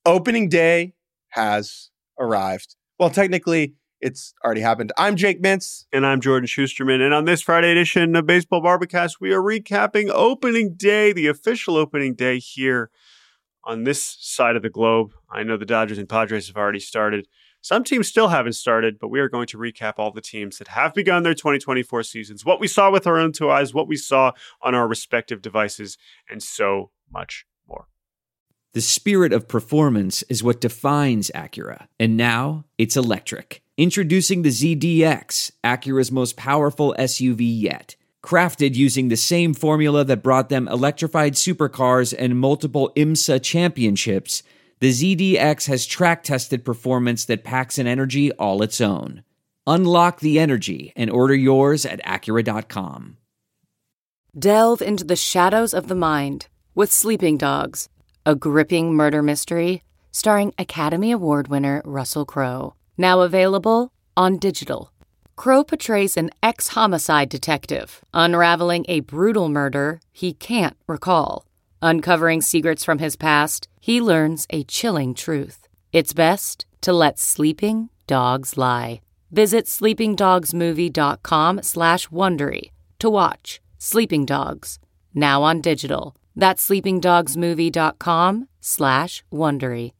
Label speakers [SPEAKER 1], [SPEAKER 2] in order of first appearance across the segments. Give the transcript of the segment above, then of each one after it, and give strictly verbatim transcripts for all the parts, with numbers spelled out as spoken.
[SPEAKER 1] Opening day has arrived. Well, technically, it's already happened. I'm Jake Mintz.
[SPEAKER 2] And I'm Jordan Schusterman. And on this Friday edition of Baseball Barbacast, we are recapping opening day, the official opening day here on this side of the globe. I know the Dodgers and Padres have already started. Some teams still haven't started, but we are going to recap all the teams that have begun their twenty twenty-four seasons, what we saw with our own two eyes, what we saw on our respective devices, and so much more.
[SPEAKER 3] The spirit of performance is what defines Acura, and now it's electric. Introducing the Z D X, Acura's most powerful S U V yet. Crafted using the same formula that brought them electrified supercars and multiple IMSA championships, the Z D X has track-tested performance that packs an energy all its own. Unlock the energy and order yours at Acura dot com.
[SPEAKER 4] Delve into the shadows of the mind with Sleeping Dogs, a gripping murder mystery starring Academy Award winner Russell Crowe. Now available on digital. Crowe portrays an ex-homicide detective unraveling a brutal murder he can't recall. Uncovering secrets from his past, he learns a chilling truth. It's best to let sleeping dogs lie. Visit sleepingdogsmovie.com slash Wondery to watch Sleeping Dogs, now on digital. That's sleepingdogsmovie.com slash Wondery.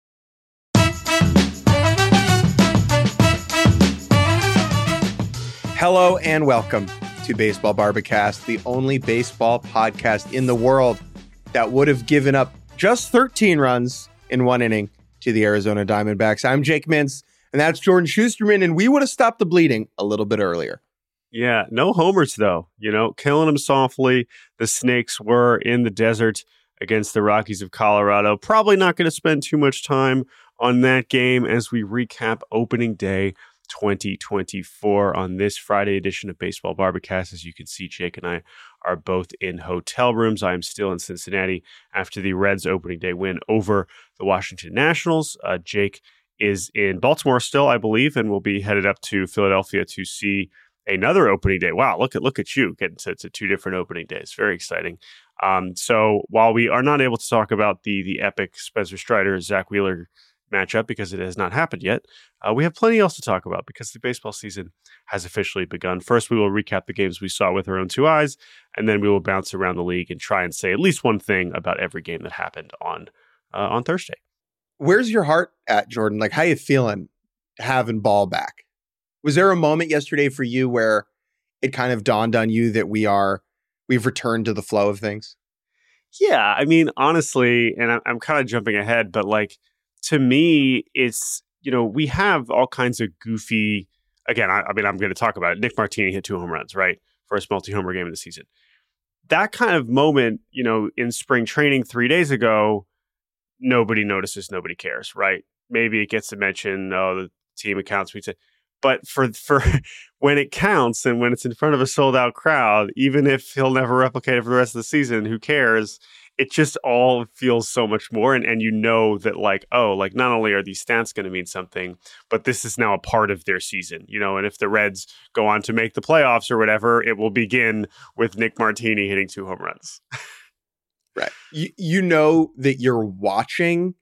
[SPEAKER 1] Hello and welcome to Baseball Barbacast, the only baseball podcast in the world that would have given up just thirteen runs in one inning to the Arizona Diamondbacks. I'm Jake Mintz, and that's Jordan Schusterman, and we would have stopped the bleeding a little bit earlier.
[SPEAKER 2] Yeah, no homers, though. You know, killing them softly. The Snakes were in the desert against the Rockies of Colorado. Probably not going to spend too much time on that game as we recap opening day twenty twenty-four on this Friday edition of Baseball Barbacast. As you can see, Jake and I are both in hotel rooms. I am still in Cincinnati after the Reds opening day win over the Washington Nationals. Uh, Jake is in Baltimore still, I believe, and will be headed up to Philadelphia to see another opening day. Wow, look at look at you getting to, to two different opening days. Very exciting. Um, so while we are not able to talk about the the epic Spencer Strider, Zach Wheeler matchup because it has not happened yet, uh, we have plenty else to talk about because the baseball season has officially begun. First, we will recap the games we saw with our own two eyes, and then we will bounce around the league and try and say at least one thing about every game that happened on uh, on Thursday.
[SPEAKER 1] Where's your heart at, Jordan? Like, how you feeling having ball back? Was there a moment yesterday for you where it kind of dawned on you that we are we've returned to the flow of things?
[SPEAKER 2] Yeah, I mean, honestly, and I'm, I'm kind of jumping ahead, but like, to me, it's, you know, we have all kinds of goofy, again, I, I mean, I'm going to talk about it. Nick Martini hit two home runs, right? First multi-homer game of the season. That kind of moment, you know, in spring training three days ago, nobody notices, nobody cares, right? Maybe it gets a mention, oh, the team accounts, we say, but for for when it counts and when it's in front of a sold out crowd, even if he'll never replicate it for the rest of the season, who cares? It just all feels so much more. And, and you know that like, oh, like not only are these stats going to mean something, but this is now a part of their season, you know, and if the Reds go on to make the playoffs or whatever, it will begin with Nick Martini hitting two home runs.
[SPEAKER 1] Right. You, you know that you're watching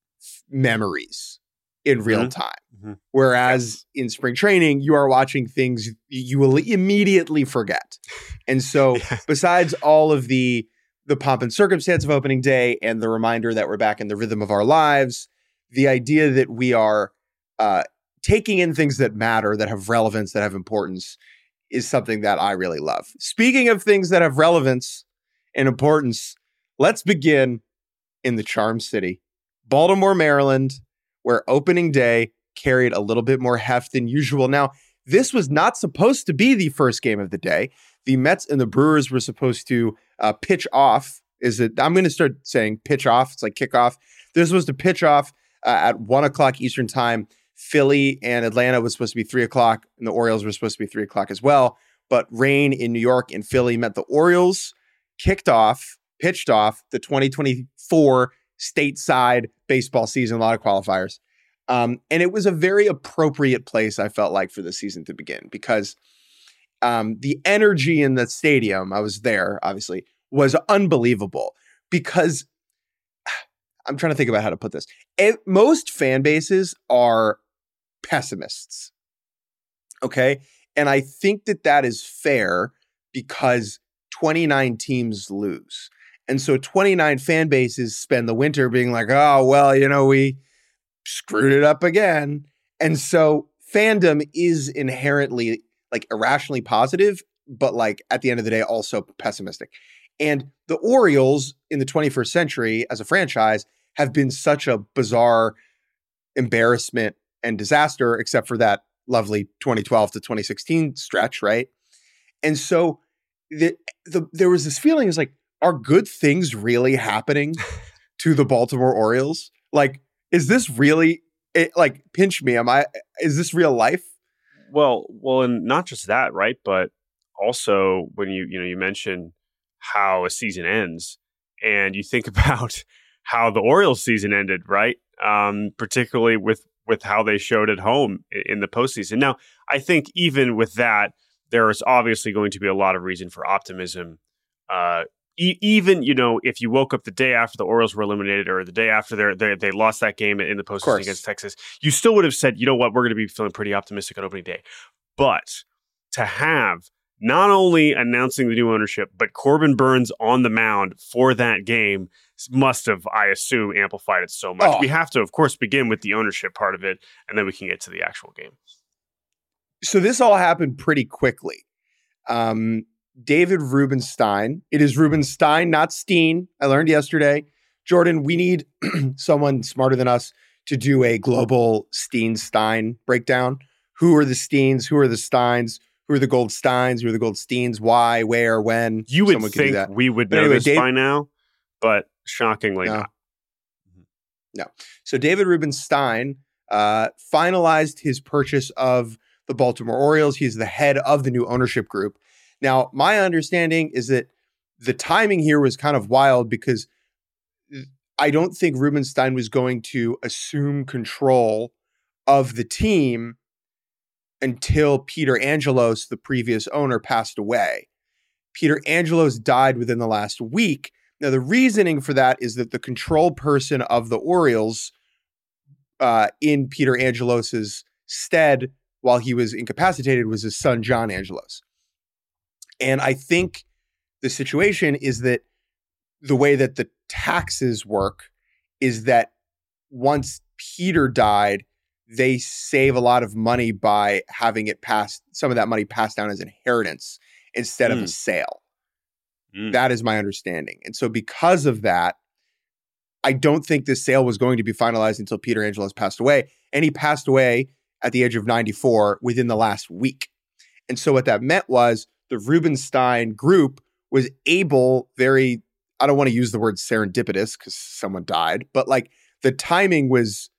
[SPEAKER 1] memories in real mm-hmm. time. Mm-hmm. Whereas yes. in spring training, you are watching things you will immediately forget. And so yeah. besides all of the the pomp and circumstance of opening day and the reminder that we're back in the rhythm of our lives, the idea that we are uh, taking in things that matter, that have relevance, that have importance is something that I really love. Speaking of things that have relevance and importance, let's begin in the Charm City, Baltimore, Maryland, where opening day carried a little bit more heft than usual. Now, this was not supposed to be the first game of the day. The Mets and the Brewers were supposed to uh, pitch off. Is it? I'm going to start saying pitch off. It's like kickoff. They're supposed to pitch off uh, at one o'clock Eastern time. Philly and Atlanta was supposed to be three o'clock, and the Orioles were supposed to be three o'clock as well. But rain in New York and Philly meant the Orioles kicked off, pitched off the twenty twenty-four stateside baseball season. A lot of qualifiers. Um, and it was a very appropriate place, I felt like, for the season to begin because um, the energy in the stadium, I was there, obviously, was unbelievable because I'm trying to think about how to put this. It, most fan bases are pessimists. Okay. And I think that that is fair because twenty-nine teams lose. And so twenty-nine fan bases spend the winter being like, oh, well, you know, we screwed it up again. And so fandom is inherently like irrationally positive, but like at the end of the day, also pessimistic. And the Orioles in the twenty-first century as a franchise have been such a bizarre embarrassment and disaster, except for that lovely twenty twelve to twenty sixteen stretch, right? And so the, the there was this feeling is like, are good things really happening to the Baltimore Orioles? Like, is this really it, like pinch me? Am I is this real life?
[SPEAKER 2] Well, well, and not just that, right? But also when you you know you mention how a season ends, and you think about how the Orioles season ended, right? Um, particularly with with how they showed at home in the postseason. Now, I think even with that, there is obviously going to be a lot of reason for optimism. Uh, e- even, you know, if you woke up the day after the Orioles were eliminated or the day after they they they lost that game in the postseason against Texas, you still would have said, you know what, we're going to be feeling pretty optimistic on opening day. But to have not only announcing the new ownership, but Corbin Burnes on the mound for that game must have, I assume, amplified it so much. Oh. We have to, of course, begin with the ownership part of it, and then we can get to the actual game.
[SPEAKER 1] So this all happened pretty quickly. Um, David Rubenstein. It is Rubenstein, not Steen. I learned yesterday. Jordan, we need someone smarter than us to do a global Steen-Stein breakdown. Who are the Steens? Who are the Steins? Who are the Goldsteins? Who are the Goldsteins? Why, where, when?
[SPEAKER 2] You would think we would know anyway, this Dave, by now, but shockingly
[SPEAKER 1] no.
[SPEAKER 2] not.
[SPEAKER 1] No. So David Rubenstein uh, finalized his purchase of the Baltimore Orioles. He's the head of the new ownership group. Now, my understanding is that the timing here was kind of wild because I don't think Rubenstein was going to assume control of the team until Peter Angelos, the previous owner, passed away. Peter Angelos died within the last week. Now, the reasoning for that is that the control person of the Orioles uh, in Peter Angelos's stead while he was incapacitated was his son, John Angelos. And I think the situation is that the way that the taxes work is that once Peter died, they save a lot of money by having it passed, some of that money passed down as inheritance instead mm. of a sale. Mm. That is my understanding. And so because of that, I don't think this sale was going to be finalized until Peter Angelos passed away. And he passed away at the age of ninety-four within the last week. And so what that meant was the Rubenstein group was able, very, I don't want to use the word serendipitous because someone died, but like the timing was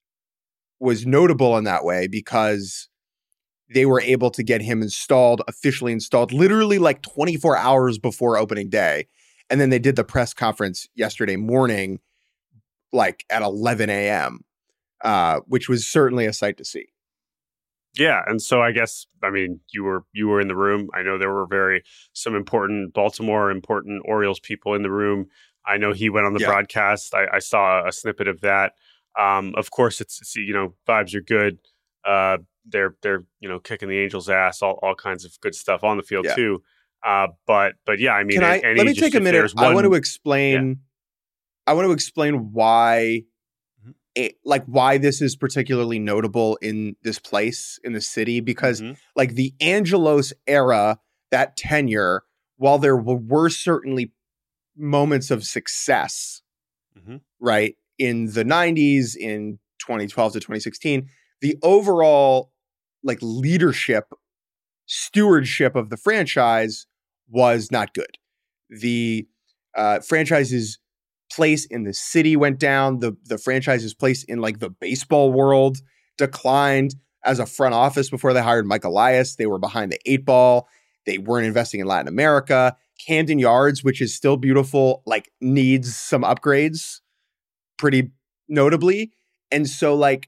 [SPEAKER 1] was notable in that way because they were able to get him installed, officially installed, literally like twenty-four hours before opening day. And then they did the press conference yesterday morning, like at eleven a.m., uh, which was certainly a sight to see.
[SPEAKER 2] Yeah, and so I guess, I mean, you were you were in the room. I know there were very some important Baltimore, important Orioles people in the room. I know he went on the yeah. broadcast. I, I saw a snippet of that. Um, of course, it's, it's you know vibes are good. Uh, they're they're you know kicking the Angels' ass, all all kinds of good stuff on the field yeah. too. Uh, but but yeah, I mean,
[SPEAKER 1] Can I,
[SPEAKER 2] any,
[SPEAKER 1] let me
[SPEAKER 2] just,
[SPEAKER 1] take a minute.
[SPEAKER 2] One,
[SPEAKER 1] I want to explain. Yeah. I want to explain why, mm-hmm. it, like why this is particularly notable in this place in the city because mm-hmm. like the Angelos era, that tenure, while there were, were certainly moments of success, mm-hmm. right. in the nineties, in twenty twelve to twenty sixteen, the overall like leadership, stewardship of the franchise was not good. The uh, franchise's place in the city went down. The, the franchise's place in like the baseball world declined. As a front office before they hired Mike Elias, they were behind the eight ball. They weren't investing in Latin America. Camden Yards, which is still beautiful, like needs some upgrades pretty notably. And so like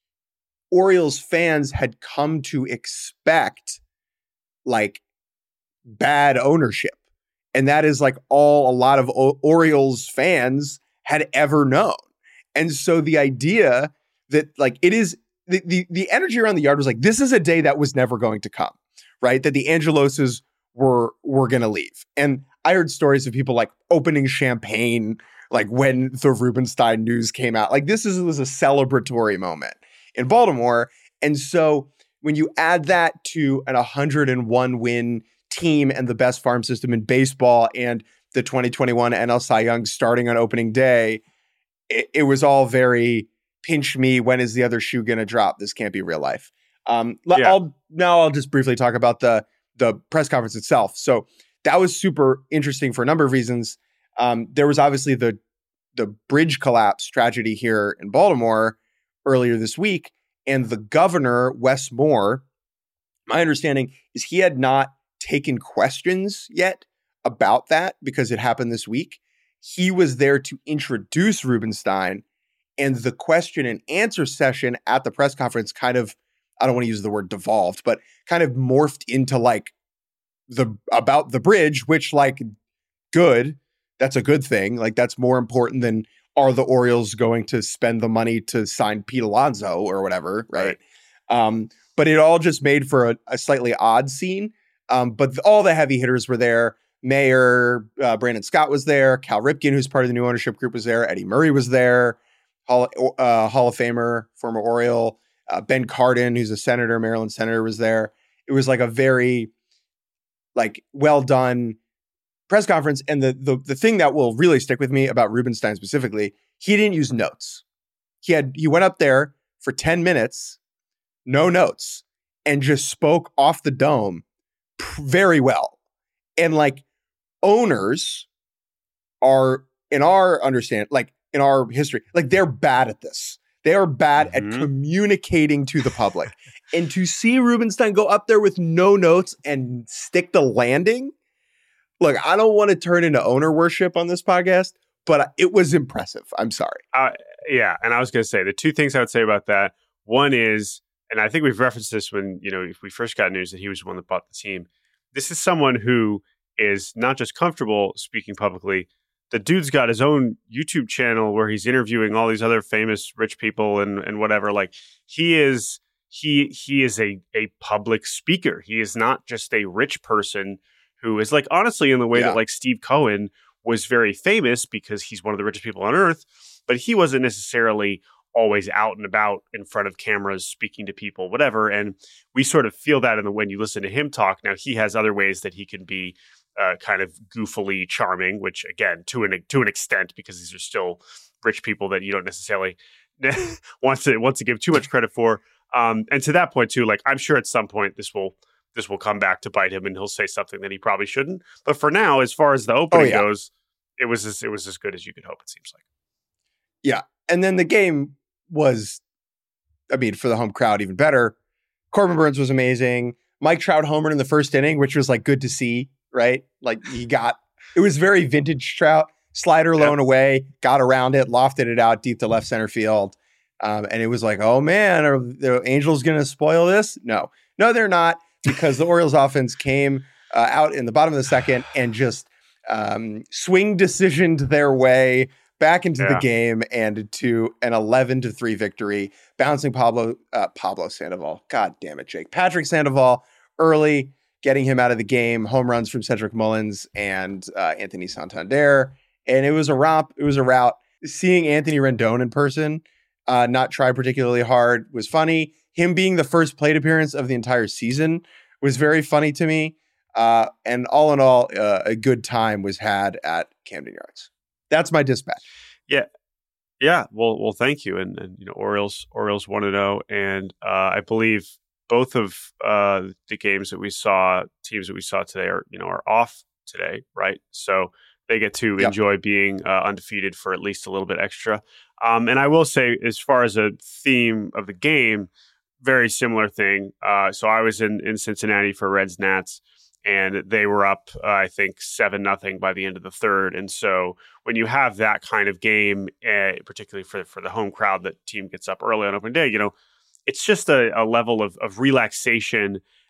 [SPEAKER 1] Orioles fans had come to expect like bad ownership. And that is like all a lot of o- Orioles fans had ever known. And so the idea that like it is the, the the energy around the yard was like, this is a day that was never going to come, right? That the Angeloses were were going to leave. And I heard stories of people like opening champagne, like when the Rubenstein news came out. Like this is was a celebratory moment in Baltimore. And so when you add that to an one hundred one win team and the best farm system in baseball and the twenty twenty-one N L Cy Young starting on opening day, it, it was all very pinch me. When is the other shoe going to drop? This can't be real life. Um, yeah. I'll now I'll just briefly talk about the the press conference itself. So that was super interesting for a number of reasons. Um, there was obviously the the bridge collapse tragedy here in Baltimore earlier this week, and the governor, Wes Moore, my understanding is he had not taken questions yet about that because it happened this week. He was there to introduce Rubenstein, and the question and answer session at the press conference kind of, I don't want to use the word devolved, but kind of morphed into like the about the bridge, which like good, that's a good thing. Like that's more important than are the Orioles going to spend the money to sign Pete Alonso or whatever, right? right. Um, but it all just made for a, a slightly odd scene. Um, but all the heavy hitters were there. Mayor uh, Brandon Scott was there. Cal Ripken, who's part of the new ownership group, was there. Eddie Murray was there. Hall, uh, Hall of Famer, former Oriole. Uh, Ben Cardin, who's a senator, Maryland senator, was there. It was like a very like well done press conference. And the, the the thing that will really stick with me about Rubenstein specifically, he didn't use notes. He had he went up there for ten minutes, no notes, and just spoke off the dome very well. And like owners are, in our understand, like in our history, like they're bad at this. They are bad mm-hmm. at communicating to the public. And to see Rubenstein go up there with no notes and stick the landing, look, I don't want to turn into owner worship on this podcast, but it was impressive. I'm sorry.
[SPEAKER 2] Uh, yeah. And I was going to say the two things I would say about that. One is, and I think we've referenced this when, you know, if we first got news that he was the one that bought the team. This is someone who is not just comfortable speaking publicly. The dude's got his own YouTube channel where he's interviewing all these other famous rich people and, and whatever. Like he is, he he is a a public speaker. He is not just a rich person who is like, honestly, in the way yeah. that like Steve Cohen was very famous because he's one of the richest people on earth, but he wasn't necessarily always out and about in front of cameras, speaking to people, whatever. And we sort of feel that in the when you listen to him talk. Now he has other ways that he can be uh, kind of goofily charming, which again, to an to an extent, because these are still rich people that you don't necessarily want to want to give too much credit for. Um, and to that point too, like I'm sure at some point this will this will come back to bite him, and he'll say something that he probably shouldn't. But for now, as far as the opening oh, yeah. goes, it was as, it was as good as you could hope. It seems like.
[SPEAKER 1] Yeah, and then the game was, I mean, for the home crowd, even better. Corbin Burns was amazing. Mike Trout homered in the first inning, which was like good to see, right? Like he got, it was very vintage Trout. Slider low and away, got around it, lofted it out deep to left center field. Um, and it was like, oh man, are the Angels going to spoil this? No, no, they're not, because the Orioles offense came uh, out in the bottom of the second and just um, swing decisioned their way back into yeah. the game and to an eleven to three victory, bouncing Pablo uh, Pablo Sandoval. God damn it, Jake. Patrick Sandoval early, getting him out of the game. Home runs from Cedric Mullins and uh, Anthony Santander. And it was a romp. It was a rout. Seeing Anthony Rendon in person, uh, not try particularly hard, was funny. Him being the first plate appearance of the entire season was very funny to me. Uh, and all in all, uh, a good time was had at Camden Yards. That's my dispatch.
[SPEAKER 2] Yeah. Yeah. Well, well, thank you. And, and you know, Orioles, Orioles one and oh. And uh, I believe both of uh, the games that we saw, teams that we saw today are, you know, are off today, right? So they get to yep. enjoy being uh, undefeated for at least a little bit extra. Um, and I will say, as far as a theme of the game, very similar thing. Uh, so I was in, in Cincinnati for Reds Nats, and they were up, uh, I think, seven nothing by the end of the third. And so when you have that kind of game, uh, particularly for for the home crowd, that team gets up early on opening day, you know, it's just a, a level of, of relaxation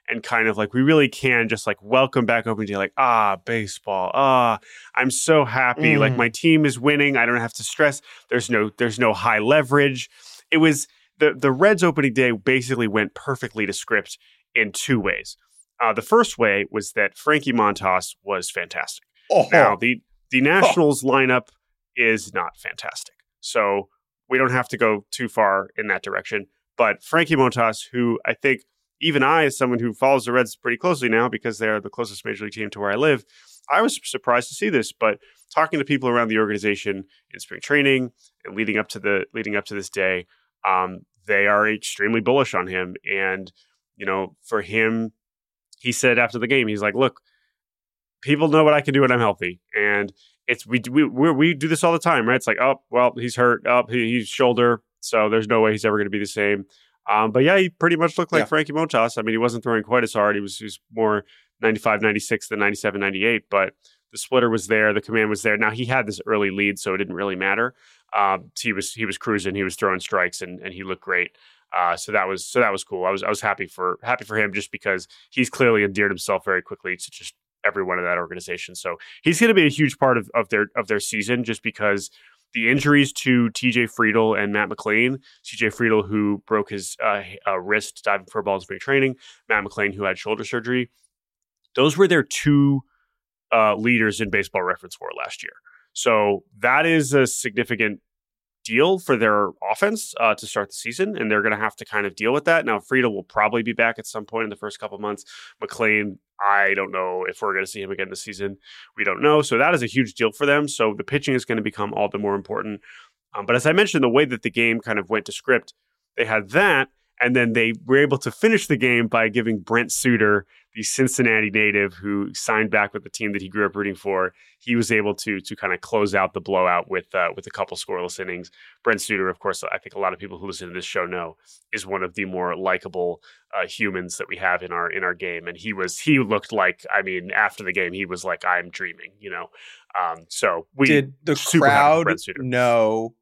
[SPEAKER 2] and kind of like we really can just like welcome back opening day, like, ah, baseball. Ah, I'm so happy. Mm. Like my team is winning. I don't have to stress. There's no there's no high leverage. It was the the Reds opening day basically went perfectly to script in two ways. Uh, the first way was that Frankie Montas was fantastic. Oh. Now, the, the Nationals oh. lineup is not fantastic. So we don't have to go too far in that direction. But Frankie Montas, who I think even I, as someone who follows the Reds pretty closely now because they're the closest major league team to where I live, I was surprised to see this. But talking to people around the organization in spring training and leading up to the leading up to this day, um, they are extremely bullish on him. And, you know, for him, he said after the game, he's like, look, people know what I can do when I'm healthy. And it's we we we do this all the time, right? It's like, oh, well, he's hurt. Oh, he, he's shoulder. So there's no way he's ever going to be the same. Um, but yeah, he pretty much looked like yeah. Frankie Montas. I mean, he wasn't throwing quite as hard. He was, he was more ninety-five, ninety-six than ninety-seven, ninety-eight. But the splitter was there. The command was there. Now, he had this early lead, so it didn't really matter. Um, he was he was cruising. He was throwing strikes, and and he looked great. Uh, so that was so that was cool. I was I was happy for happy for him just because he's clearly endeared himself very quickly to just everyone in that organization. So he's going to be a huge part of, of their of their season just because the injuries to T J Friedl and Matt McLain, T J Friedl who broke his uh, uh, wrist diving for a ball in spring training, Matt McLain who had shoulder surgery, those were their two uh, leaders in Baseball Reference WAR last year. So that is a significant deal for their offense uh, to start the season, and they're going to have to kind of deal with that. Now, Friedl will probably be back at some point in the first couple months. McLain, I don't know if we're going to see him again this season. We don't know. So that is a huge deal for them. So the pitching is going to become all the more important. Um, but as I mentioned, the way that the game kind of went to script, they had that, and then they were able to finish the game by giving Brent Suter, the Cincinnati native who signed back with the team that he grew up rooting for, he was able to to kind of close out the blowout with uh, with a couple scoreless innings. Brent Suter, of course, I think a lot of people who listen to this show know, is one of the more likable uh, humans that we have in our in our game. And he was he looked like, I mean, after the game, he was like, I'm dreaming, you know. Um, so we
[SPEAKER 1] did the crowd know?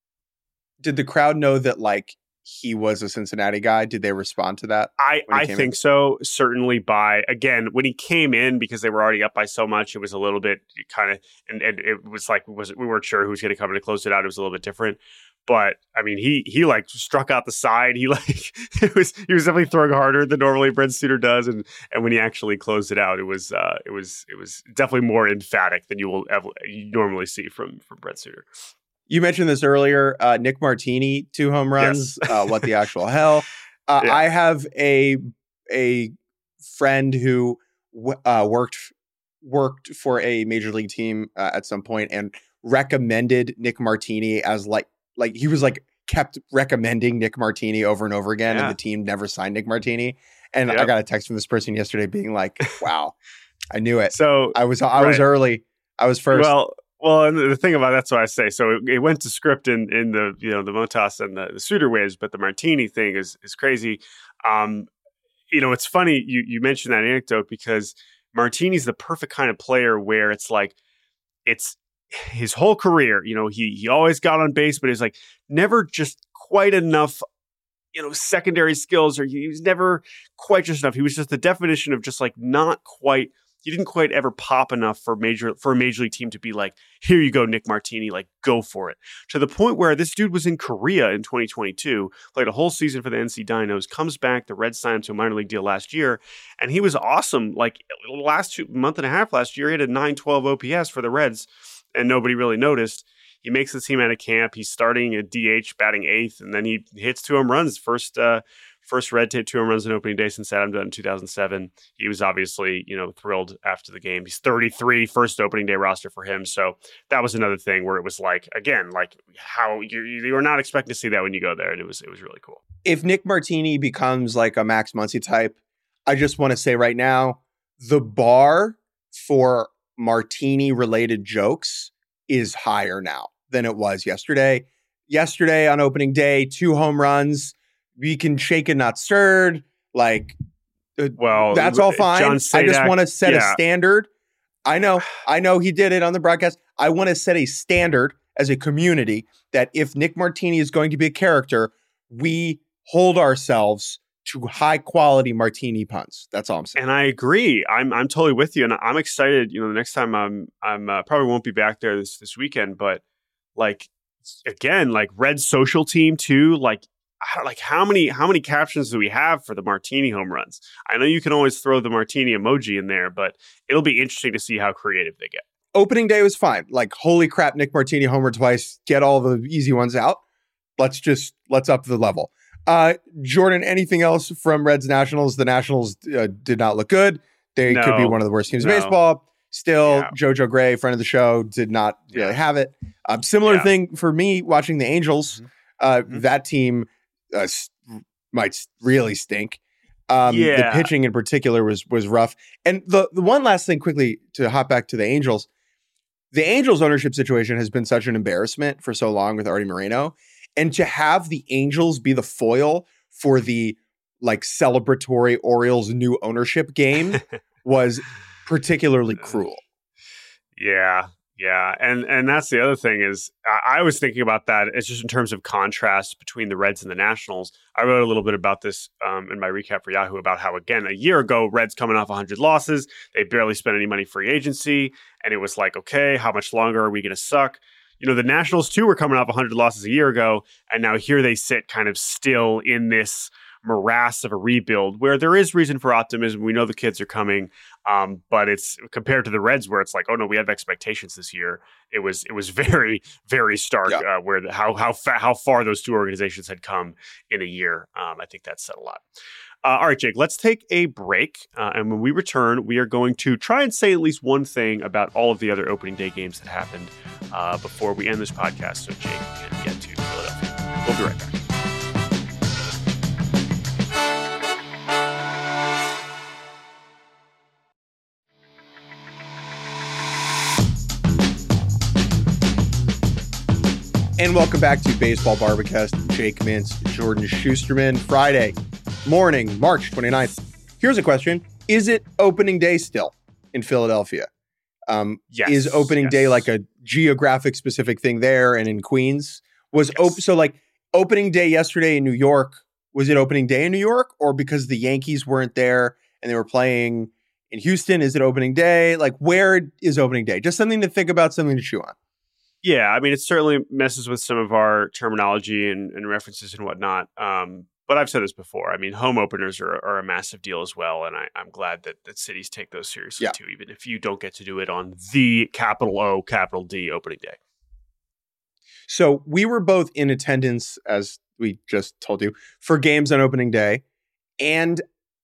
[SPEAKER 1] Did the crowd know that like he was a Cincinnati guy? Did they respond to that?
[SPEAKER 2] I, I think in? so. Certainly by, again, when he came in, because they were already up by so much, it was a little bit kind of, and, and it was like, was we weren't sure who was going to come in to close it out. It was a little bit different. But I mean, he he like struck out the side. He like, it was, he was definitely throwing harder than normally Brent Suter does. And and when he actually closed it out, it was, uh, it was, it was definitely more emphatic than you will ever, you normally see from, from Brent Suter.
[SPEAKER 1] You mentioned this earlier, uh, Nick Martini, two home runs. Yes. uh, what the actual hell? Uh, yeah. I have a a friend who w- uh, worked worked for a major league team uh, at some point and recommended Nick Martini as like like he was like kept recommending Nick Martini over and over again, yeah. and the team never signed Nick Martini. And yep. I got a text from this person yesterday being like, "Wow, I knew it." So I was I right. was early. I was first.
[SPEAKER 2] Well. Well, and the thing about that's what I say. So it, it went to script in in the you know the Montas and the, the Suter ways, but the Martini thing is is crazy. Um, you know, it's funny you you mentioned that anecdote because Martini's the perfect kind of player where it's like it's his whole career. You know, he he always got on base, but it's like never just quite enough. You know, secondary skills, or he was never quite just enough. He was just the definition of just like not quite. He didn't quite ever pop enough for major for a major league team to be like, here you go, Nick Martini, like go for it. To the point where this dude was in Korea in twenty twenty-two, played a whole season for the N C Dinos, comes back, the Reds signed him to a minor league deal last year, and he was awesome. Like last two, month and a half last year, he had a nine twelve O P S for the Reds, and nobody really noticed. He makes the team out of camp. He's starting at D H, batting eighth, and then he hits two home runs. First, uh, first Red to hit two home runs in opening day since Adam done in two thousand seven. He was obviously, you know, thrilled after the game. He's thirty-three, first opening day roster for him. So that was another thing where it was like, again, like how you you were not expecting to see that when you go there, and it was it was really cool.
[SPEAKER 1] If Nick Martini becomes like a Max Muncy type, I just want to say right now, the bar for Martini related jokes is higher now than it was yesterday. Yesterday on opening day, two home runs. We can shake it, not stirred. Like, well, that's all fine.
[SPEAKER 2] John
[SPEAKER 1] Sadak, I just want to set yeah. a standard. I know, I know he did it on the broadcast. I want to set a standard as a community that if Nick Martini is going to be a character, we hold ourselves to high quality martini punts. That's all I'm saying.
[SPEAKER 2] And I agree. I'm I'm totally with you, and I'm excited. You know, the next time I'm I'm uh, probably won't be back there this this weekend, but like again, like Red social team too. Like I don't, like how many how many captions do we have for the martini home runs? I know you can always throw the martini emoji in there, but it'll be interesting to see how creative they get.
[SPEAKER 1] Opening day was fine. Like holy crap, Nick Martini homer twice. Get all the easy ones out. Let's just let's up the level. Uh, Jordan, anything else from Reds Nationals? The Nationals uh, did not look good. They
[SPEAKER 2] no,
[SPEAKER 1] could be one of the worst teams
[SPEAKER 2] no.
[SPEAKER 1] in baseball. Still,
[SPEAKER 2] yeah.
[SPEAKER 1] JoJo Gray, friend of the show, did not really yeah. have it. Um, similar yeah. thing for me watching the Angels. Mm-hmm. Uh, mm-hmm. That team uh, might really stink. Um, yeah. The pitching in particular was was rough. And the, the one last thing quickly to hop back to the Angels. The Angels ownership situation has been such an embarrassment for so long with Artie Moreno. And to have the Angels be the foil for the like celebratory Orioles new ownership game was particularly cruel.
[SPEAKER 2] Yeah, yeah. And and that's the other thing is I, I was thinking about that. It's just in terms of contrast between the Reds and the Nationals. I wrote a little bit about this um, in my recap for Yahoo about how, again, a year ago, Reds coming off one hundred losses. They barely spent any money free agency. And it was like, okay, how much longer are we going to suck? You know, the Nationals, too, were coming off one hundred losses a year ago, and now here they sit kind of still in this morass of a rebuild where there is reason for optimism. We know the kids are coming, um, but it's compared to the Reds where it's like, oh, no, we have expectations this year. It was it was very, very stark yeah. uh, where the, how how fa- how far those two organizations had come in a year. Um, I think that said a lot. Uh, all right, Jake, let's take a break. Uh, and when we return, we are going to try and say at least one thing about all of the other opening day games that happened uh, before we end this podcast so Jake can get to Philadelphia. We'll be right back.
[SPEAKER 1] And welcome back to Baseball Barbacast. Jake Mintz, Jordan Schusterman. Friday morning, March twenty-ninth. Here's a question. Is it opening day still in Philadelphia? Um,
[SPEAKER 2] yes.
[SPEAKER 1] Is opening
[SPEAKER 2] yes.
[SPEAKER 1] day like a geographic specific thing there and in Queens? Was
[SPEAKER 2] yes.
[SPEAKER 1] op- So like opening day yesterday in New York, was it opening day in New York? Or because the Yankees weren't there and they were playing in Houston, is it opening day? Like where is opening day? Just something to think about, something to chew on.
[SPEAKER 2] Yeah, I mean, it certainly messes with some of our terminology and, and references and whatnot. Um, but I've said this before. I mean, home openers are, are a massive deal as well. And I, I'm glad that, that cities take those seriously, yeah. too, even if you don't get to do it on the capital O, capital D opening day.
[SPEAKER 1] So we were both in attendance, as we just told you, for games on opening day. And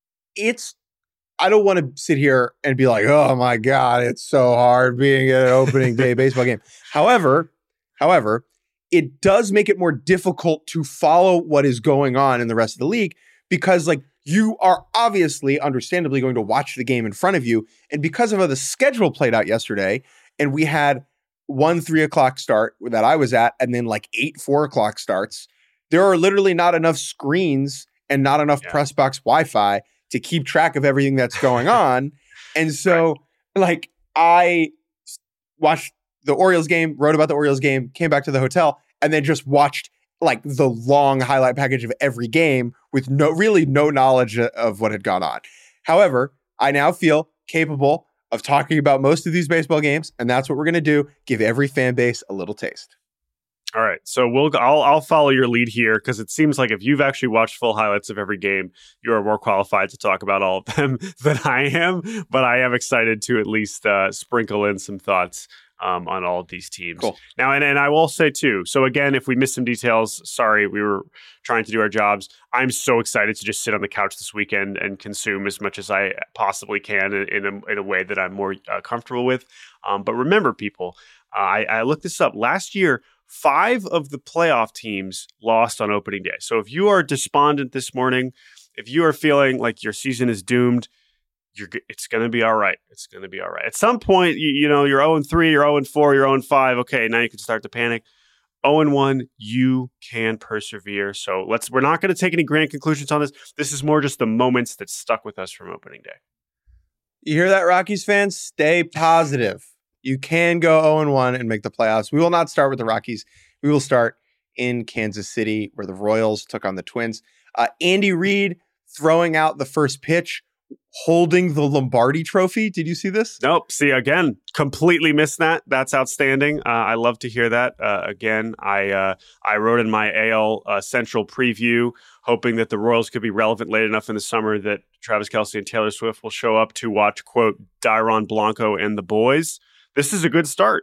[SPEAKER 1] it's I don't want to sit here and be like, oh my God, it's so hard being at an opening day baseball game. However, however, it does make it more difficult to follow what is going on in the rest of the league because like you are obviously understandably going to watch the game in front of you. And because of how the schedule played out yesterday, and we had one three o'clock start that I was at, and then like eight four o'clock starts, there are literally not enough screens and not enough yeah. press box Wi-Fi to keep track of everything that's going on. And so right. like I watched the Orioles game, wrote about the Orioles game, came back to the hotel, and then just watched like the long highlight package of every game with no really no knowledge of what had gone on. However, I now feel capable of talking about most of these baseball games, and that's what we're going to do. Give every fan base a little taste.
[SPEAKER 2] All right, so we'll I'll I'll follow your lead here because it seems like if you've actually watched full highlights of every game, you are more qualified to talk about all of them than I am. But I am excited to at least uh, sprinkle in some thoughts um, on all of these teams.
[SPEAKER 1] Cool.
[SPEAKER 2] Now, and, and I will say too. So again, if we missed some details, sorry, we were trying to do our jobs. I'm so excited to just sit on the couch this weekend and consume as much as I possibly can in, in, a, in a way that I'm more uh, comfortable with. Um, but remember, people, uh, I, I looked this up last year. Five of the playoff teams lost on opening day. So if you are despondent this morning, if you are feeling like your season is doomed, you're it's going to be all right. It's going to be all right. At some point, you, you know, you're oh and three, you're oh and four, you're oh and five. Okay, now you can start to panic. oh and one, you can persevere. So let's. We're not going to take any grand conclusions on this. This is more just the moments that stuck with us from opening day.
[SPEAKER 1] You hear that, Rockies fans? Stay positive. You can go oh and one and make the playoffs. We will not start with the Rockies. We will start in Kansas City, where the Royals took on the Twins. Uh, Andy Reid throwing out the first pitch, holding the Lombardi Trophy. Did you see this?
[SPEAKER 2] Nope. See, again, completely missed that. That's outstanding. Uh, I love to hear that. Uh, again, I uh, I wrote in my A L uh, Central preview, hoping that the Royals could be relevant late enough in the summer that Travis Kelce and Taylor Swift will show up to watch, quote, Dairon Blanco and the boys. This is a good start.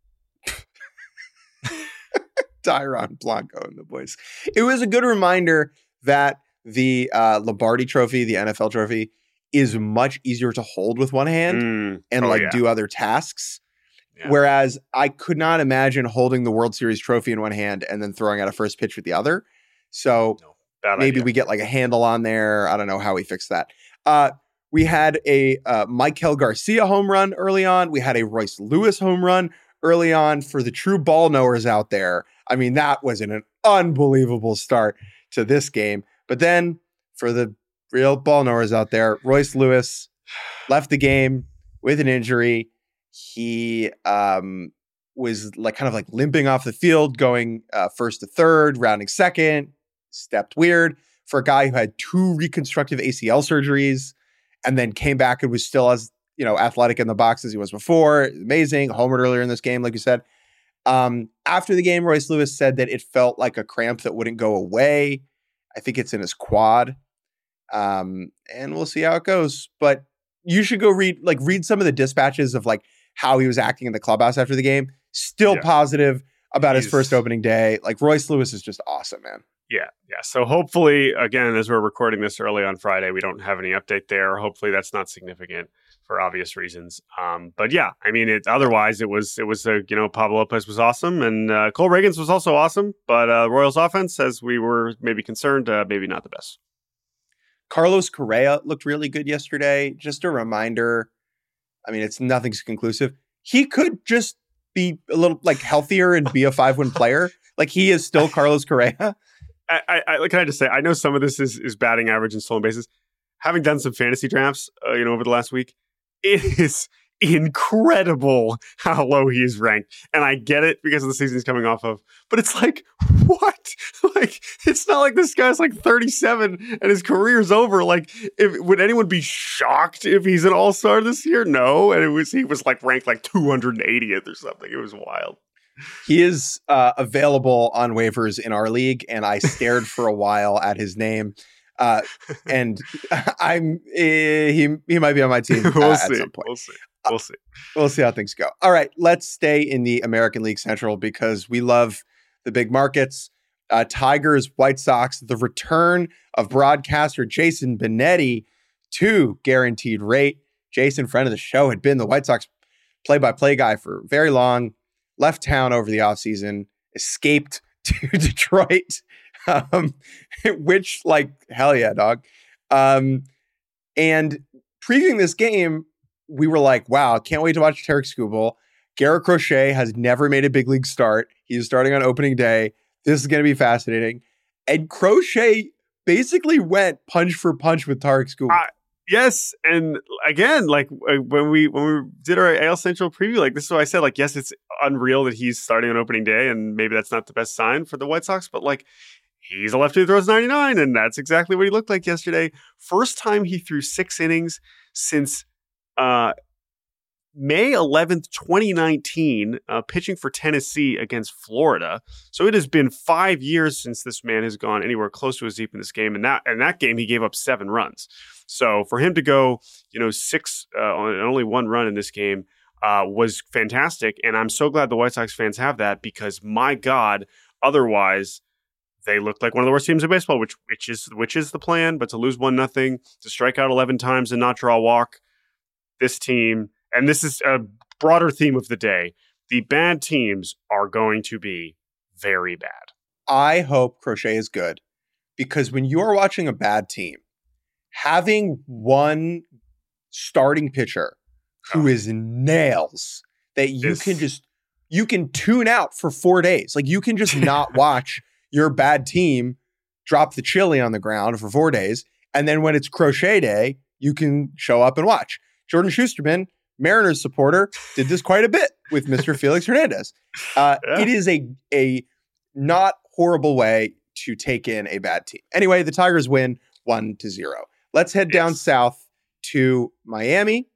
[SPEAKER 1] Dairon Blanco and the boys. It was a good reminder that the uh, Lombardi Trophy, the N F L trophy, is much easier to hold with one hand
[SPEAKER 2] mm.
[SPEAKER 1] and
[SPEAKER 2] oh,
[SPEAKER 1] like
[SPEAKER 2] yeah.
[SPEAKER 1] do other tasks.
[SPEAKER 2] Yeah.
[SPEAKER 1] Whereas I could not imagine holding the World Series trophy in one hand and then throwing out a first pitch with the other. So
[SPEAKER 2] no, bad
[SPEAKER 1] maybe
[SPEAKER 2] idea.
[SPEAKER 1] we get like a handle on there. I don't know how we fix that. Uh, we had a uh, Michael Garcia home run early on. We had a Royce Lewis home run early on. For the true ball knowers out there, I mean, that was an, an unbelievable start to this game. But then for the real ball knowers out there, Royce Lewis left the game with an injury. He um, was like kind of like limping off the field, going uh, first to third, rounding second, stepped weird for a guy who had two reconstructive A C L surgeries and then came back and was still as, you know, athletic in the box as he was before. Amazing. Homered earlier in this game, like you said. Um, after the game, Royce Lewis said that it felt like a cramp that wouldn't go away. I think it's in his quad. Um, and we'll see how it goes. But you should go read, like, read some of the dispatches of like how he was acting in the clubhouse after the game. Still yeah. positive about He's, his first opening day. Like, Royce Lewis is just awesome, man.
[SPEAKER 2] Yeah, yeah. So hopefully, again, as we're recording this early on Friday, we don't have any update there. Hopefully that's not significant for obvious reasons. Um, but yeah, I mean, it, otherwise it was, it was a, you know, Pablo Lopez was awesome and uh, Cole Reagans was also awesome. But uh, Royals offense, as we were maybe concerned, uh, maybe not the best.
[SPEAKER 1] Carlos Correa looked really good yesterday. Just a reminder. I mean, it's nothing's conclusive. He could just be a little like healthier and be a five-win player. Like he is still Carlos Correa.
[SPEAKER 2] I, I, can I just say, I know some of this is, is batting average and stolen bases. Having done some fantasy drafts, uh, you know, over the last week, it is incredible how low he is ranked. And I get it because of the season he's coming off of. But it's like, what? Like, it's not like this guy's like thirty-seven and his career's over. Like, if, would anyone be shocked if he's an all-star this year? No. And it was he was like ranked like two hundred eightieth or something. It was wild.
[SPEAKER 1] He is uh, available on waivers in our league, and I stared for a while at his name. Uh, and I'm uh, he he might be on my team uh,
[SPEAKER 2] we'll
[SPEAKER 1] at
[SPEAKER 2] see.
[SPEAKER 1] some point.
[SPEAKER 2] We'll see. We'll see.
[SPEAKER 1] Uh, we'll see how things go. All right, let's stay in the American League Central because we love the big markets. Uh, Tigers, White Sox, the return of broadcaster Jason Benetti to Guaranteed Rate. Jason, friend of the show, had been the White Sox play-by-play guy for very long. Left town over the offseason, escaped to Detroit, um, which, like, hell yeah, dog. Um, and previewing this game, we were like, wow, can't wait to watch Tarik Skubal. Garrett Crochet has never made a big league start. He's starting on opening day. This is going to be fascinating. And Crochet basically went punch for punch with Tarik Skubal.
[SPEAKER 2] Uh, yes, and again, like when we when we did our A L Central preview, like this is what I said. Like, yes, it's unreal that he's starting on opening day, and maybe that's not the best sign for the White Sox, but like he's a lefty who throws ninety-nine, and that's exactly what he looked like yesterday. First time he threw six innings since uh, May eleventh, twenty nineteen, uh, pitching for Tennessee against Florida. So it has been five years since this man has gone anywhere close to as deep in this game, and that and that game he gave up seven runs. So for him to go, you know, six uh, on only one run in this game uh, was fantastic. And I'm so glad the White Sox fans have that because, my God, otherwise they looked like one of the worst teams in baseball, which which is which is the plan. But to lose one nothing, to strike out eleven times and not draw a walk, this team, and this is a broader theme of the day, the bad teams are going to be very bad.
[SPEAKER 1] I hope Crochet is good because when you are watching a bad team, having one starting pitcher who oh. is nails that you this. can just, you can tune out for four days. Like you can just not watch your bad team drop the chili on the ground for four days. And then when it's Crochet day, you can show up and watch. Jordan Schusterman, Mariners supporter, did this quite a bit with Mister Felix Hernandez. Uh, yeah. It is a, a not horrible way to take in a bad team. Anyway, the Tigers win one to zero. Let's head down yes. south to Miami,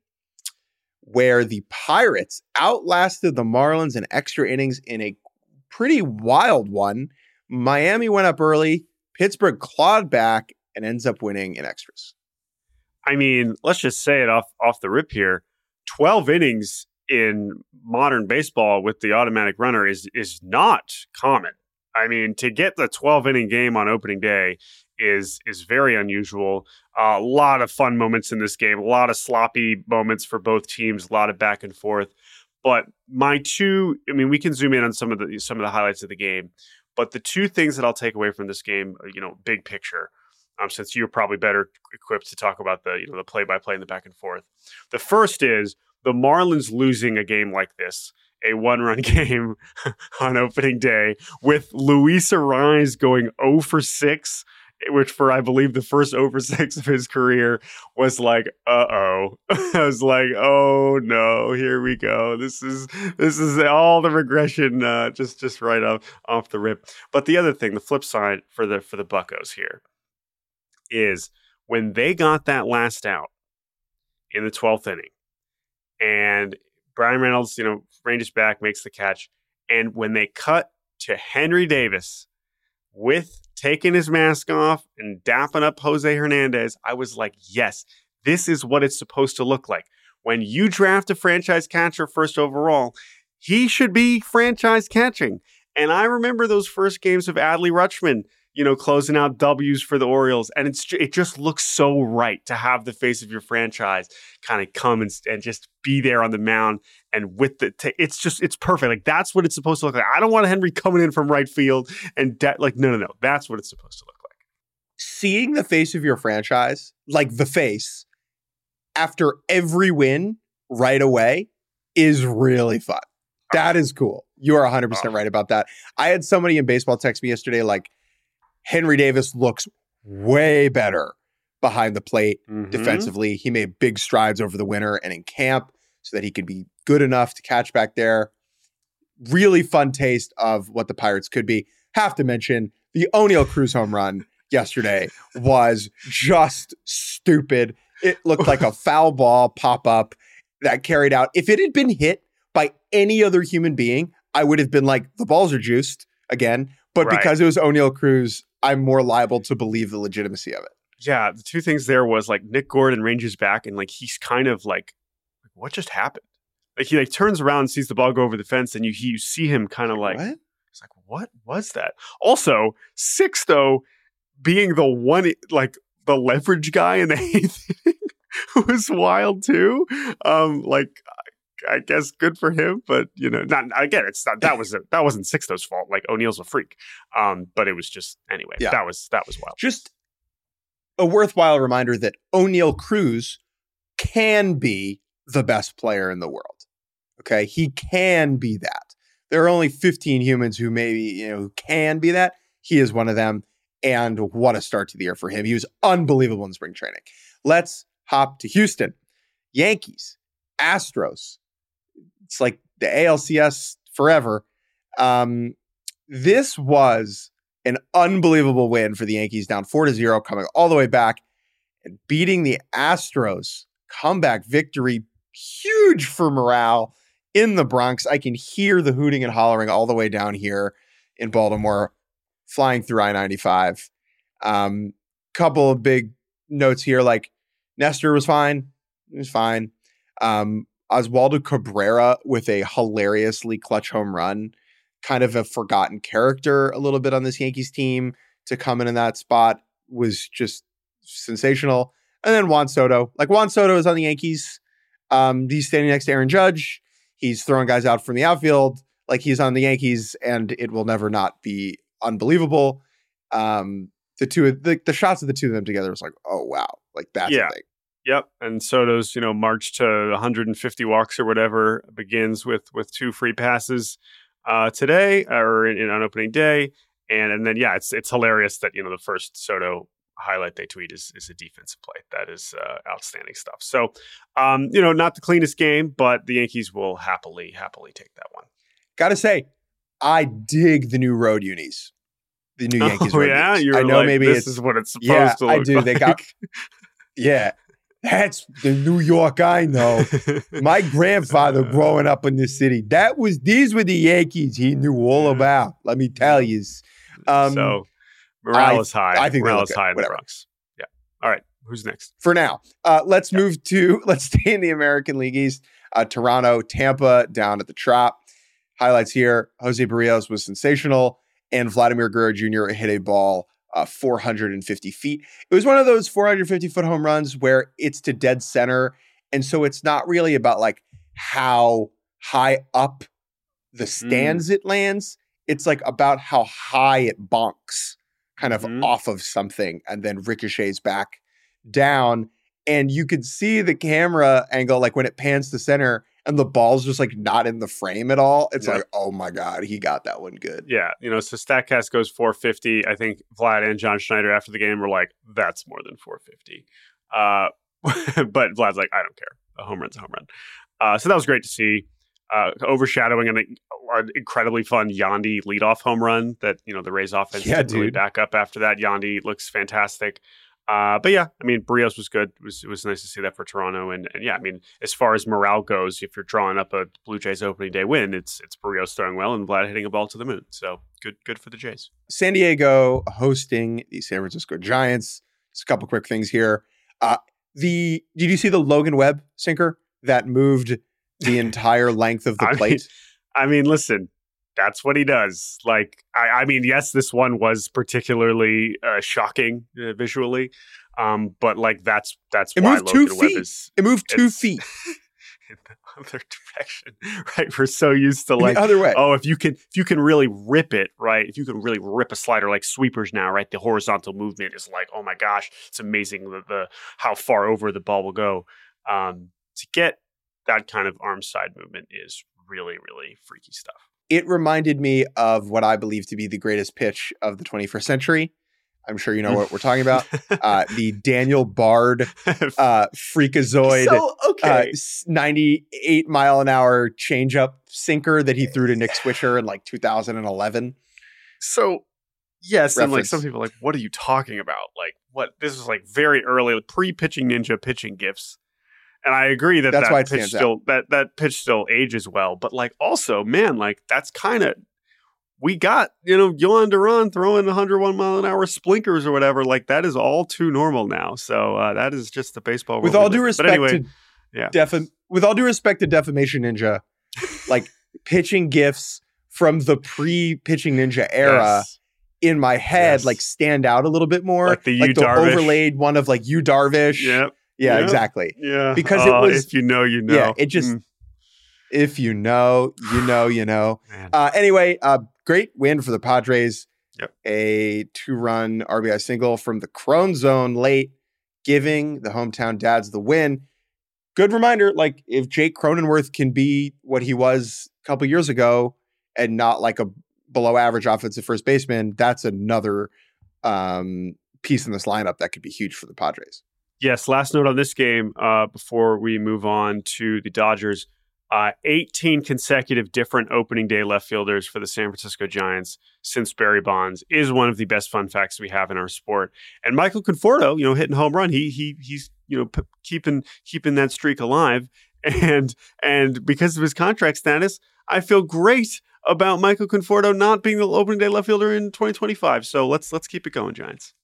[SPEAKER 1] where the Pirates outlasted the Marlins in extra innings in a pretty wild one. Miami went up early, Pittsburgh clawed back, and ends up winning in extras.
[SPEAKER 2] I mean, let's just say it off, off the rip here. twelve innings in modern baseball with the automatic runner is is not common. I mean, to get the twelve inning game on opening day is is very unusual. Uh, a lot of fun moments in this game, a lot of sloppy moments for both teams, a lot of back and forth. But my two, I mean, we can zoom in on some of the some of the highlights of the game. But the two things that I'll take away from this game, you know, big picture, um, since you're probably better equipped to talk about the you know the play by play and the back and forth. The first is the Marlins losing a game like this, a one-run game on opening day, with Luis Arraez going oh for six, which for, I believe, the first oh for six of his career was like, uh-oh. I was like, oh, no, here we go. This is this is all the regression uh, just just right off, off the rip. But the other thing, the flip side for the for the Buccos here is when they got that last out in the twelfth inning, and Brian Reynolds, you know, ranges back, makes the catch. And when they cut to Henry Davis with taking his mask off and dapping up Jose Hernandez, I was like, yes, this is what it's supposed to look like. When you draft a franchise catcher first overall, he should be franchise catching. And I remember those first games of Adley Rutschman, you know, closing out W's for the Orioles. And it's it just looks so right to have the face of your franchise kind of come and, and just be there on the mound. And with the, t- it's just, it's perfect. Like, that's what it's supposed to look like. I don't want Henry coming in from right field and de- like, no, no, no. That's what it's supposed to look like.
[SPEAKER 1] Seeing the face of your franchise, like the face, after every win right away is really fun. That is cool. You are one hundred percent oh. right about that. I had somebody in baseball text me yesterday, like, Henry Davis looks way better behind the plate mm-hmm. defensively. He made big strides over the winter and in camp so that he could be good enough to catch back there. Really fun taste of what the Pirates could be. Have to mention the Oneil Cruz home run yesterday was just stupid. It looked like a foul ball pop-up that carried out. If it had been hit by any other human being, I would have been like, the balls are juiced again. But right. because it was Oneil Cruz, I'm more liable to believe the legitimacy of it.
[SPEAKER 2] Yeah, the two things there was like Nick Gordon ranges back and like he's kind of like, what just happened? Like he like turns around and sees the ball go over the fence, and you he, you see him kind of like,
[SPEAKER 1] what?
[SPEAKER 2] He's like, what was that? Also, Sixto being the one like the leverage guy in the eighth inning was wild too. Um, like. I guess good for him, but you know, not again. It's not that was a, that wasn't Sixto's fault. Like O'Neill's a freak, um, but it was just anyway. Yeah. That was that was wild.
[SPEAKER 1] Just a worthwhile reminder that Oneil Cruz can be the best player in the world. Okay, he can be that. There are only fifteen humans who maybe you know who can be that. He is one of them, and what a start to the year for him. He was unbelievable in spring training. Let's hop to Houston. Yankees, Astros. It's like the A L C S forever. Um, this was an unbelievable win for the Yankees, down four to zero, coming all the way back and beating the Astros. Comeback victory, huge for morale in the Bronx. I can hear the hooting and hollering all the way down here in Baltimore, flying through I ninety-five. Um, couple of big notes here, like Nestor was fine. He was fine. Um, Oswaldo Cabrera with a hilariously clutch home run, kind of a forgotten character a little bit on this Yankees team to come in in that spot was just sensational. And then Juan Soto, like Juan Soto is on the Yankees. Um, he's standing next to Aaron Judge. He's throwing guys out from the outfield. Like he's on the Yankees and it will never not be unbelievable. Um, the two, the, the shots of the two of them together was like, oh, wow. Like that's
[SPEAKER 2] yeah.
[SPEAKER 1] a thing.
[SPEAKER 2] Yep, and Soto's you know march to one hundred fifty walks or whatever begins with with two free passes uh, today or in, in on opening day, and and then yeah, it's it's hilarious that you know the first Soto highlight they tweet is is a defensive play. That is uh, outstanding stuff. So um, you know not the cleanest game, but the Yankees will happily happily take that one.
[SPEAKER 1] Gotta say, I dig the new road unis. the new Yankees.
[SPEAKER 2] Oh
[SPEAKER 1] Red
[SPEAKER 2] yeah,
[SPEAKER 1] Leagues.
[SPEAKER 2] you're
[SPEAKER 1] I know
[SPEAKER 2] like,
[SPEAKER 1] maybe
[SPEAKER 2] this
[SPEAKER 1] it's,
[SPEAKER 2] is what it's supposed
[SPEAKER 1] yeah,
[SPEAKER 2] to look
[SPEAKER 1] I do.
[SPEAKER 2] like.
[SPEAKER 1] They got yeah. That's the New York I know. My grandfather growing up in this city, that was these were the Yankees he knew all about. Let me tell you. Um,
[SPEAKER 2] so morale is high.
[SPEAKER 1] I think
[SPEAKER 2] morale is
[SPEAKER 1] good.
[SPEAKER 2] high in
[SPEAKER 1] Whatever.
[SPEAKER 2] the Bronx. Yeah. All right. Who's next?
[SPEAKER 1] For now, uh, let's yep. move to let's stay in the American League East. Uh, Toronto, Tampa, down at the Trop. Highlights here: Jose Barrios was sensational, and Vladimir Guerrero Junior hit a ball Uh, four hundred fifty feet. It was one of those four hundred fifty foot home runs where it's to dead center. And so it's not really about like how high up the stands mm. it lands. It's like about how high it bonks kind of mm. off of something and then ricochets back down. And you could see the camera angle, like when it pans to center and the ball's just like not in the frame at all. It's yeah. like, oh my God, he got that one good.
[SPEAKER 2] Yeah. You know, so StatCast goes four fifty. I think Vlad and John Schneider after the game were like, that's more than four fifty. Uh, but Vlad's like, I don't care. A home run's a home run. Uh, so that was great to see. Uh, overshadowing an, an incredibly fun Yandy leadoff home run that, you know, the Rays offense
[SPEAKER 1] yeah,
[SPEAKER 2] didn't
[SPEAKER 1] dude.
[SPEAKER 2] really back up after that. Yandy looks fantastic. Uh, but yeah, I mean, Barrios was good. It was, it was nice to see that for Toronto. And, and yeah, I mean, as far as morale goes, if you're drawing up a Blue Jays opening day win, it's it's Barrios throwing well and Vlad hitting a ball to the moon. So good good for the Jays.
[SPEAKER 1] San Diego hosting the San Francisco Giants. Just a couple quick things here. Uh, the Did you see the Logan Webb sinker that moved the entire length of the
[SPEAKER 2] I
[SPEAKER 1] plate?
[SPEAKER 2] Mean, I mean, listen. That's what he does. Like, I, I mean, yes, this one was particularly uh, shocking uh, visually, um, but like that's that's
[SPEAKER 1] it
[SPEAKER 2] why
[SPEAKER 1] moved
[SPEAKER 2] Logan
[SPEAKER 1] two
[SPEAKER 2] Webb
[SPEAKER 1] feet.
[SPEAKER 2] is.
[SPEAKER 1] It moved two feet
[SPEAKER 2] in the other direction, right? We're so used to like
[SPEAKER 1] the other way.
[SPEAKER 2] Oh, if you can, if you can really rip it, right? If you can really rip a slider like sweepers now, right? The horizontal movement is like, oh my gosh, it's amazing the, the how far over the ball will go. Um, to get that kind of arm side movement is really, really freaky stuff.
[SPEAKER 1] It reminded me of what I believe to be the greatest pitch of the twenty-first century. I'm sure you know what we're talking about. Uh, the Daniel Bard uh, freakazoid
[SPEAKER 2] so, okay.
[SPEAKER 1] uh, ninety-eight mile an hour changeup sinker that he threw to Nick Swisher in like two thousand eleven.
[SPEAKER 2] So, yes,
[SPEAKER 1] Reference.
[SPEAKER 2] And like some people are like, what are you talking about? Like, what? This was like very early, like, pre-pitching ninja pitching gifts. And I agree that
[SPEAKER 1] that's
[SPEAKER 2] that
[SPEAKER 1] why it
[SPEAKER 2] pitch
[SPEAKER 1] stands
[SPEAKER 2] still
[SPEAKER 1] out.
[SPEAKER 2] that that pitch still ages well, but like also, man, like that's kind of we got you know Yohan Duran throwing one hundred one mile an hour splinkers or whatever. Like that is all too normal now. So uh, that is just the baseball.
[SPEAKER 1] With
[SPEAKER 2] world
[SPEAKER 1] all due respect
[SPEAKER 2] anyway,
[SPEAKER 1] to
[SPEAKER 2] yeah,
[SPEAKER 1] defi- with all due respect to Defamation Ninja, like pitching gifts from the pre-pitching ninja era.
[SPEAKER 2] Yes.
[SPEAKER 1] In my head,
[SPEAKER 2] Yes.
[SPEAKER 1] like stand out a little bit more,
[SPEAKER 2] like the,
[SPEAKER 1] like the
[SPEAKER 2] Darvish.
[SPEAKER 1] overlaid one of like Yu Darvish.
[SPEAKER 2] Yep.
[SPEAKER 1] Yeah,
[SPEAKER 2] Yep.
[SPEAKER 1] exactly.
[SPEAKER 2] Yeah,
[SPEAKER 1] because
[SPEAKER 2] uh,
[SPEAKER 1] it was.
[SPEAKER 2] If you know, you know.
[SPEAKER 1] Yeah, it just.
[SPEAKER 2] Mm.
[SPEAKER 1] If you know, you know, you know.
[SPEAKER 2] Man.
[SPEAKER 1] Uh, anyway, uh, great win for the Padres.
[SPEAKER 2] Yep.
[SPEAKER 1] A two-run R B I single from the Crone Zone late, giving the hometown dads the win. Good reminder, like if Jake Cronenworth can be what he was a couple years ago and not like a below-average offensive first baseman, that's another um, piece in this lineup that could be huge for the Padres.
[SPEAKER 2] Yes, last note on this game uh, before we move on to the Dodgers. Uh, eighteen consecutive different opening day left fielders for the San Francisco Giants since Barry Bonds is one of the best fun facts we have in our sport. And Michael Conforto, you know, hitting home run, he he he's you know p- keeping keeping that streak alive. And and because of his contract status, I feel great about Michael Conforto not being the opening day left fielder in twenty twenty-five. So let's let's keep it going, Giants.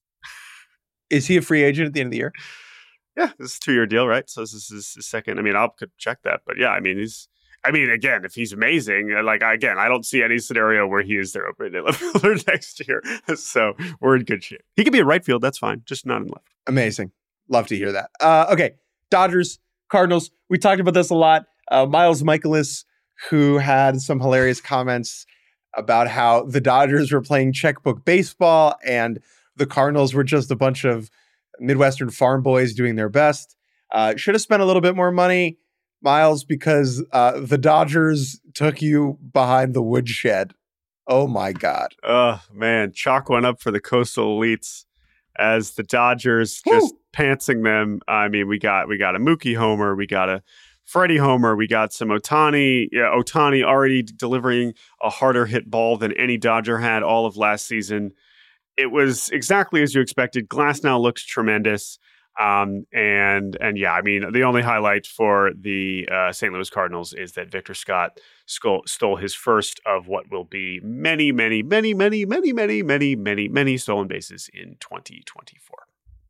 [SPEAKER 1] Is he a free agent at the end of the year?
[SPEAKER 2] Yeah, this is a two-year deal, right? So this is his second. I mean, I'll could check that, but yeah, I mean, he's. I mean, again, if he's amazing, like again, I don't see any scenario where he is their opening day left fielder next year. So we're in good shape. He could be in right field, that's fine, just not in left.
[SPEAKER 1] Amazing, love to hear that. Uh, okay, Dodgers, Cardinals. We talked about this a lot. Uh, Miles Michaelis, who had some hilarious comments about how the Dodgers were playing checkbook baseball and the Cardinals were just a bunch of Midwestern farm boys doing their best. Uh, should have spent a little bit more money, Miles, because uh, the Dodgers took you behind the woodshed. Oh, my God.
[SPEAKER 2] Oh, man. Chalk one up for the Coastal Elites as the Dodgers just Woo! pantsing them. I mean, we got we got a Mookie homer. We got a Freddie homer. We got some Ohtani. Yeah, Ohtani already delivering a harder hit ball than any Dodger had all of last season. it was exactly as you expected. Glasnow looks tremendous. Um, and, and yeah, I mean, the only highlight for the uh, Saint Louis Cardinals is that Victor Scott stole, stole his first of what will be many, many, many, many, many, many, many, many, many stolen bases in twenty twenty-four.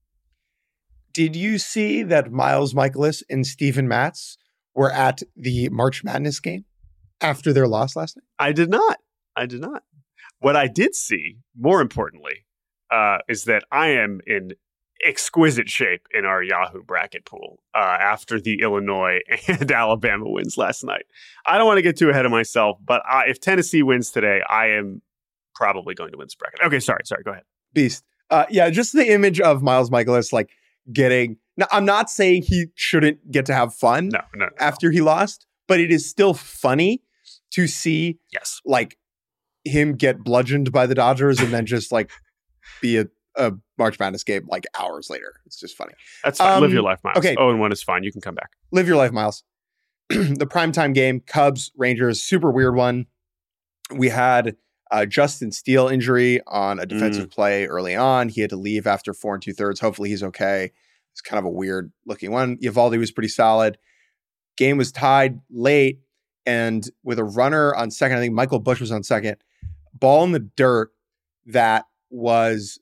[SPEAKER 1] Did you see that Miles Michaelis and Steven Matz were at the March Madness game after their loss last night?
[SPEAKER 2] I did not. I did not. What I did see, more importantly, uh, is that I am in exquisite shape in our Yahoo bracket pool uh, after the Illinois and Alabama wins last night. I don't want to get too ahead of myself, but I, if Tennessee wins today, I am probably going to win this bracket. Okay, sorry, sorry, go ahead.
[SPEAKER 1] Beast. Uh, yeah, just the image of Miles Michaelis like getting. Now, I'm not saying he shouldn't get to have fun
[SPEAKER 2] no, no, no,
[SPEAKER 1] after
[SPEAKER 2] no.
[SPEAKER 1] he lost, but it is still funny to see
[SPEAKER 2] yes,
[SPEAKER 1] like him get bludgeoned by the Dodgers and then just like be a a March Madness game like hours later. It's just funny.
[SPEAKER 2] That's fine.
[SPEAKER 1] Um,
[SPEAKER 2] Live your life, Miles.
[SPEAKER 1] Okay.
[SPEAKER 2] oh and one is fine. You can come back.
[SPEAKER 1] Live your life, Miles. The primetime game, Cubs, Rangers, super weird one. We had uh, Justin Steele injury on a defensive mm. play early on. He had to leave after four and two thirds. Hopefully he's okay. It's kind of a weird looking one. Eovaldi was pretty solid. Game was tied late. And with a runner on second, I think Michael Busch was on second, ball in the dirt that was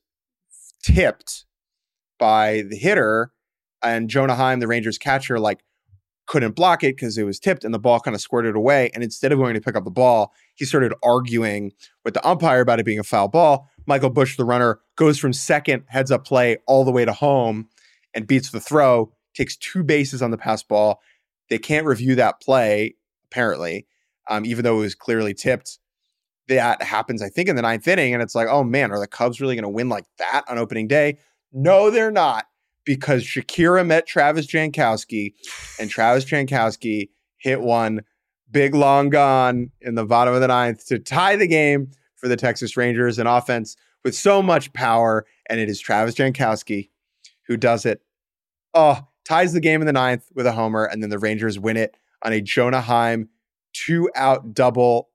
[SPEAKER 1] tipped by the hitter, and Jonah Heim, the Rangers catcher, like couldn't block it because it was tipped and the ball kind of squirted away. And instead of going to pick up the ball, he started arguing with the umpire about it being a foul ball. Michael Busch, the runner, goes from second heads up play all the way to home and beats the throw, takes two bases on the pass ball. They can't review that play, apparently, um, even though it was clearly tipped. That happens, I think, in the ninth inning. And it's like, oh, man, are the Cubs really going to win like that on opening day? No, they're not, because Shakira met Travis Jankowski, and Travis Jankowski hit one big long gone in the bottom of the ninth to tie the game for the Texas Rangers, an offense with so much power. And it is Travis Jankowski who does it. Oh, ties the game in the ninth with a homer. And then the Rangers win it on a Jonah Heim two out double,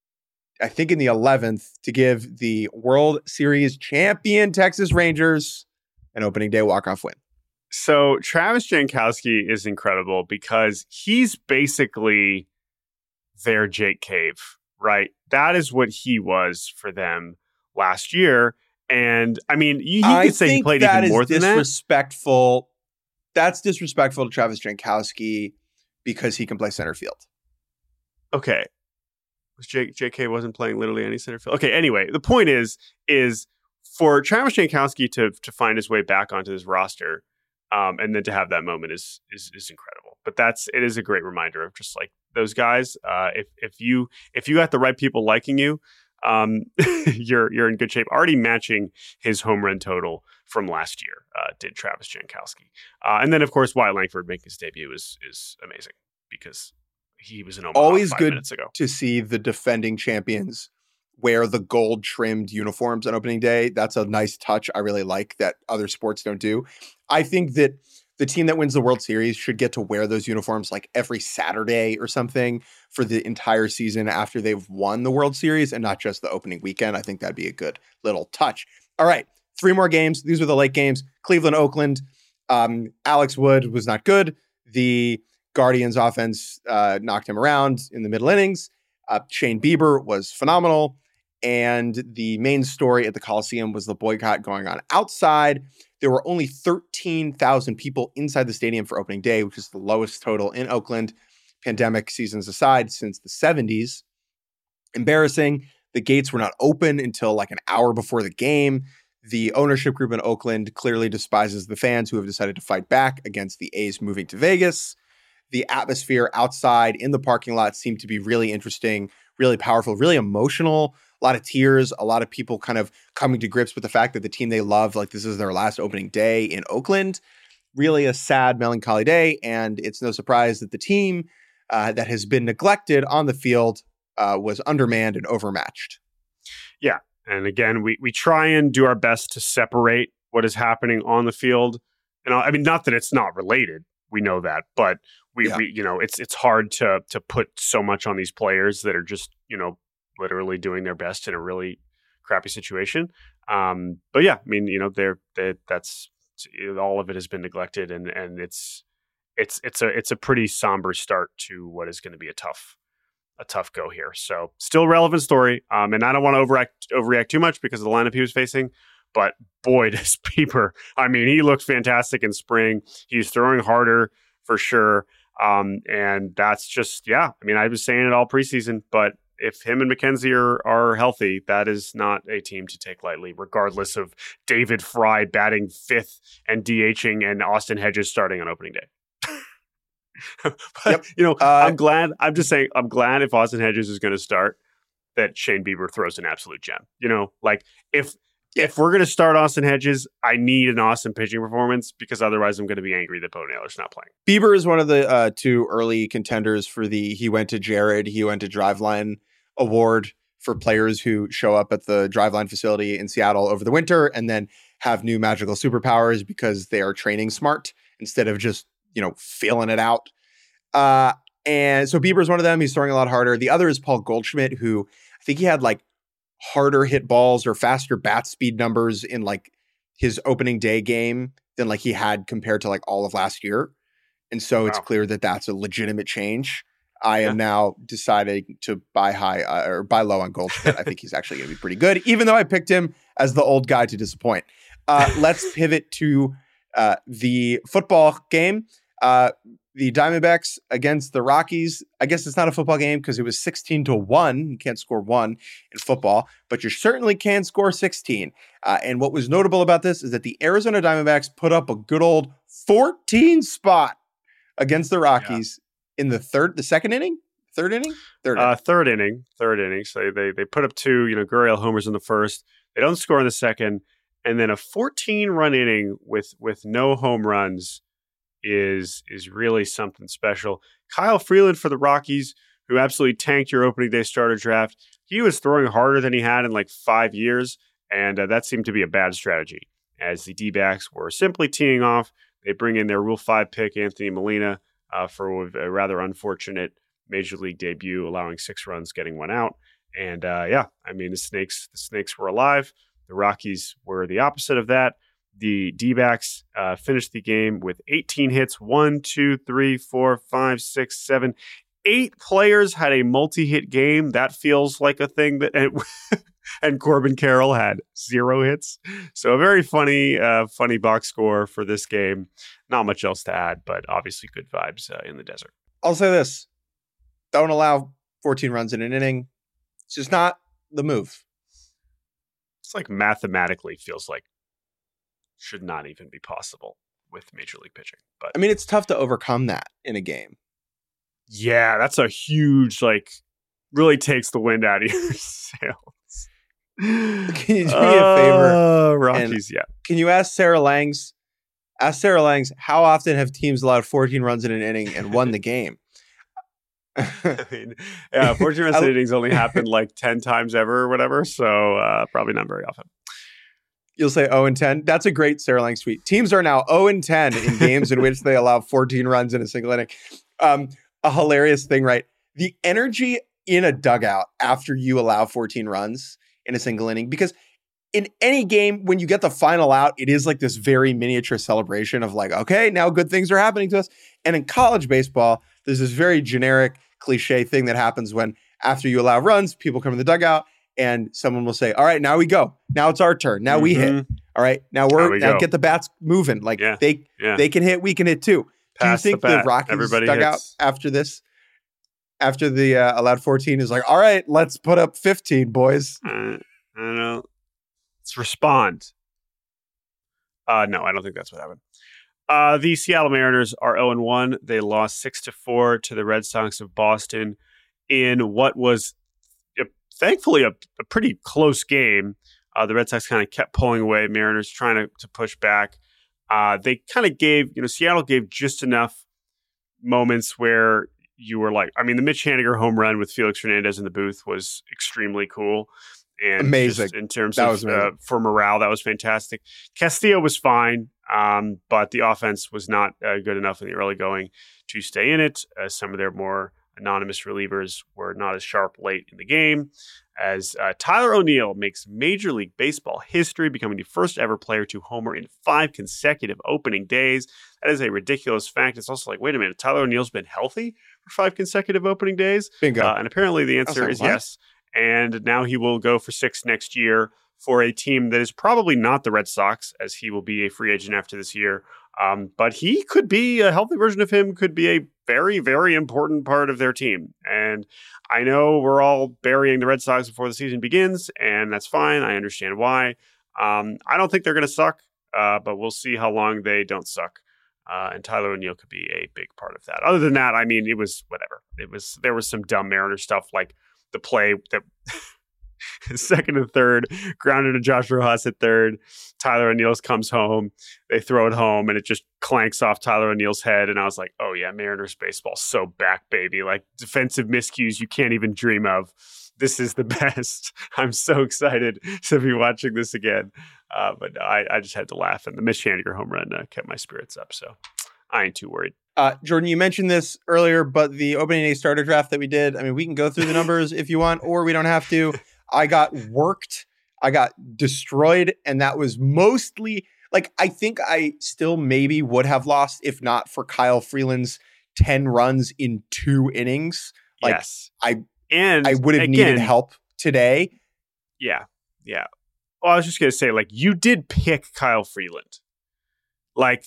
[SPEAKER 1] I think in the eleventh, to give the World Series champion Texas Rangers an opening day walk-off win.
[SPEAKER 2] So Travis Jankowski is incredible because he's basically their Jake Cave, right? That is what he was for them last year. And I mean, you, you could say he played even more than that.
[SPEAKER 1] Disrespectful. That's disrespectful to Travis Jankowski because he can play center field.
[SPEAKER 2] Okay. J- JK wasn't playing literally any center field. Okay, anyway, the point is, is for Travis Jankowski to to find his way back onto this roster, um, and then to have that moment is is is incredible. But that's it is a great reminder of just like those guys. Uh, if if you if you got the right people liking you, um, you're you're in good shape. Already matching his home run total from last year, uh, did Travis Jankowski, uh, and then of course Wyatt Langford making his debut is is amazing because he was an
[SPEAKER 1] always
[SPEAKER 2] five
[SPEAKER 1] good
[SPEAKER 2] minutes ago.
[SPEAKER 1] To see the defending champions wear the gold trimmed uniforms on opening day. That's a nice touch. I really like that other sports don't do. I think that the team that wins the World Series should get to wear those uniforms like every Saturday or something for the entire season after they've won the World Series and not just the opening weekend. I think that'd be a good little touch. All right. Three more games. These were the late games. Cleveland, Oakland. Um, Alex Wood was not good. The Guardians offense uh, knocked him around in the middle innings. Uh, Shane Bieber was phenomenal. And the main story at the Coliseum was the boycott going on outside. There were only thirteen thousand people inside the stadium for opening day, which is the lowest total in Oakland, pandemic seasons aside, since the seventies. Embarrassing. The gates were not open until like an hour before the game. The ownership group in Oakland clearly despises the fans who have decided to fight back against the A's moving to Vegas. The atmosphere outside in the parking lot seemed to be really interesting, really powerful, really emotional. A lot of tears, a lot of people kind of coming to grips with the fact that the team they love, like this is their last opening day in Oakland. Really a sad, melancholy day. And it's no surprise that the team uh, that has been neglected on the field uh, was undermanned and overmatched.
[SPEAKER 2] Yeah. And again, we we try and do our best to separate what is happening on the field. And I mean, not that it's not related. We know that, but we,
[SPEAKER 1] yeah.
[SPEAKER 2] we you know, it's it's hard to to put so much on these players that are just, you know, literally doing their best in a really crappy situation. Um, but yeah, I mean, you know, they're, they that's all of it has been neglected, and and it's it's it's a it's a pretty somber start to what is going to be a tough a tough go here. So still relevant story. Um, and I don't want to overact overreact too much because of the lineup he was facing. But boy, does Bieber, I mean, he looked fantastic in spring. He's throwing harder for sure. Um, and that's just, yeah, I mean, I was saying it all preseason, but if him and McKenzie are, are healthy, that is not a team to take lightly, regardless of David Fry batting fifth and DHing and Austin Hedges starting on opening day. But, yep. you know, uh, I'm glad, I'm just saying, I'm glad if Austin Hedges is going to start, that Shane Bieber throws an absolute gem. You know, like if, If we're going to start Austin Hedges, I need an awesome pitching performance because otherwise I'm going to be angry that Bo Naylor's not playing.
[SPEAKER 1] Bieber is one of the uh, two early contenders for the He Went to Jared, He Went to Driveline award for players who show up at the Driveline facility in Seattle over the winter and then have new magical superpowers because they are training smart instead of just, you know, feeling it out. Uh, and so Bieber is one of them. He's throwing a lot harder. The other is Paul Goldschmidt, who I think he had like harder hit balls or faster bat speed numbers in like his opening day game than like he had compared to like all of last year. And so wow. It's clear that that's a legitimate change. I yeah. am now deciding to buy high uh, or buy low on Goldschmidt. I think he's actually going to be pretty good, even though I picked him as the old guy to disappoint. Uh, let's pivot to uh, the football game. Uh, the Diamondbacks against the Rockies. I guess it's not a football game because it was sixteen to one. You can't score one in football, but you certainly can score sixteen. Uh, and what was notable about this is that the Arizona Diamondbacks put up a good old fourteen spot against the Rockies yeah. in the third, the second inning, third inning,
[SPEAKER 2] third, uh, inning. third inning, third inning. So they they put up two. You know, Gurriel homers in the first. They don't score in the second, and then a fourteen run inning with with no home runs is is really something special. Kyle Freeland for the Rockies, who absolutely tanked your opening day starter draft. He was throwing harder than he had in like five years, and uh, that seemed to be a bad strategy. As the D-backs were simply teeing off, they bring in their Rule five pick, Anthony Molina, uh, for a rather unfortunate Major League debut, allowing six runs, getting one out. And uh, yeah, I mean, the Snakes, the Snakes were alive. The Rockies were the opposite of that. The D-backs uh, finished the game with eighteen hits. One, two, three, four, five, six, seven, eight players had a multi-hit game. That feels like a thing that, and, and Corbin Carroll had zero hits. So a very funny, uh, funny box score for this game. Not much else to add, but obviously good vibes uh, in the desert.
[SPEAKER 1] I'll say this: don't allow fourteen runs in an inning. It's just not the move.
[SPEAKER 2] It's like mathematically feels like should not even be possible with Major League pitching. But
[SPEAKER 1] I mean, it's tough to overcome that in a game.
[SPEAKER 2] Yeah, that's a huge, like, really takes the wind out of your sails.
[SPEAKER 1] Can you do me uh, a favor?
[SPEAKER 2] Rockies, yeah.
[SPEAKER 1] Can you ask Sarah Langs, ask Sarah Langs, how often have teams allowed fourteen runs in an inning and won the game?
[SPEAKER 2] I mean, yeah, fourteen runs in innings only happened like ten times ever or whatever. So uh, probably not very often.
[SPEAKER 1] You'll say oh and ten. That's a great Sarah Langs tweet. Teams are now oh and ten in games in which they allow fourteen runs in a single inning. Um, a hilarious thing, right? The energy in a dugout after you allow fourteen runs in a single inning, because in any game, when you get the final out, it is like this very miniature celebration of like, okay, now good things are happening to us. And in college baseball, there's this very generic cliche thing that happens when after you allow runs, people come in the dugout and someone will say, all right, now we go. Now it's our turn. Now mm-hmm. we hit. All right. Now we're we now get the bats moving. Like yeah. they yeah. they can hit, we can hit too. Pass Do you think the, the Rockies Everybody dugout hits. after this, after the uh, allowed fourteen is like, all right, let's put up fifteen, boys?
[SPEAKER 2] Uh, I don't know. Let's respond. Uh, no, I don't think that's what happened. Uh, the Seattle Mariners are oh and one. They lost six to four to the Red Sox of Boston in what was thankfully a, a pretty close game. Uh, the Red Sox kind of kept pulling away. Mariners trying to, to push back. Uh, they kind of gave, you know, Seattle gave just enough moments where you were like, I mean, the Mitch Haniger home run with Felix Hernandez in the booth was extremely cool. And
[SPEAKER 1] amazing.
[SPEAKER 2] In terms that of uh, for morale, that was fantastic. Castillo was fine, um, but the offense was not uh, good enough in the early going to stay in it. Uh, some of their more anonymous relievers were not as sharp late in the game. as uh, Tyler O'Neill makes Major League Baseball history, becoming the first ever player to homer in five consecutive opening days. That is a ridiculous fact. It's also like, wait a minute, Tyler O'Neill's been healthy for five consecutive opening days?
[SPEAKER 1] Bingo.
[SPEAKER 2] Uh, and apparently the answer
[SPEAKER 1] like,
[SPEAKER 2] is
[SPEAKER 1] what?
[SPEAKER 2] yes. And now he will go for six next year for a team that is probably not the Red Sox, as he will be a free agent after this year. Um, but he could be, a healthy version of him could be a very, very important part of their team. And I know we're all burying the Red Sox before the season begins, and that's fine. I understand why. Um, I don't think they're going to suck, uh, but we'll see how long they don't suck. Uh, and Tyler O'Neill could be a big part of that. Other than that, I mean, it was whatever. It was there was some dumb Mariner stuff, like the play that second and third, grounded to Josh Rojas at third. Tyler O'Neill comes home. They throw it home, and it just clanks off Tyler O'Neill's head. And I was like, oh, yeah, Mariners baseball so back, baby. Like defensive miscues you can't even dream of. This is the best. I'm so excited to be watching this again. Uh, but I, I just had to laugh. And the Mitch Haniger home run uh, kept my spirits up. So I ain't too worried.
[SPEAKER 1] Uh, Jordan, you mentioned this earlier, but the opening day starter draft that we did, I mean, we can go through the numbers if you want, or we don't have to. I got worked. I got destroyed. And that was mostly like, I think I still maybe would have lost if not for Kyle Freeland's ten runs in two innings. Like,
[SPEAKER 2] yes.
[SPEAKER 1] I,
[SPEAKER 2] and
[SPEAKER 1] I would have
[SPEAKER 2] again,
[SPEAKER 1] needed help today.
[SPEAKER 2] Yeah. Yeah. Well, I was just going to say, like, you did pick Kyle Freeland. Like,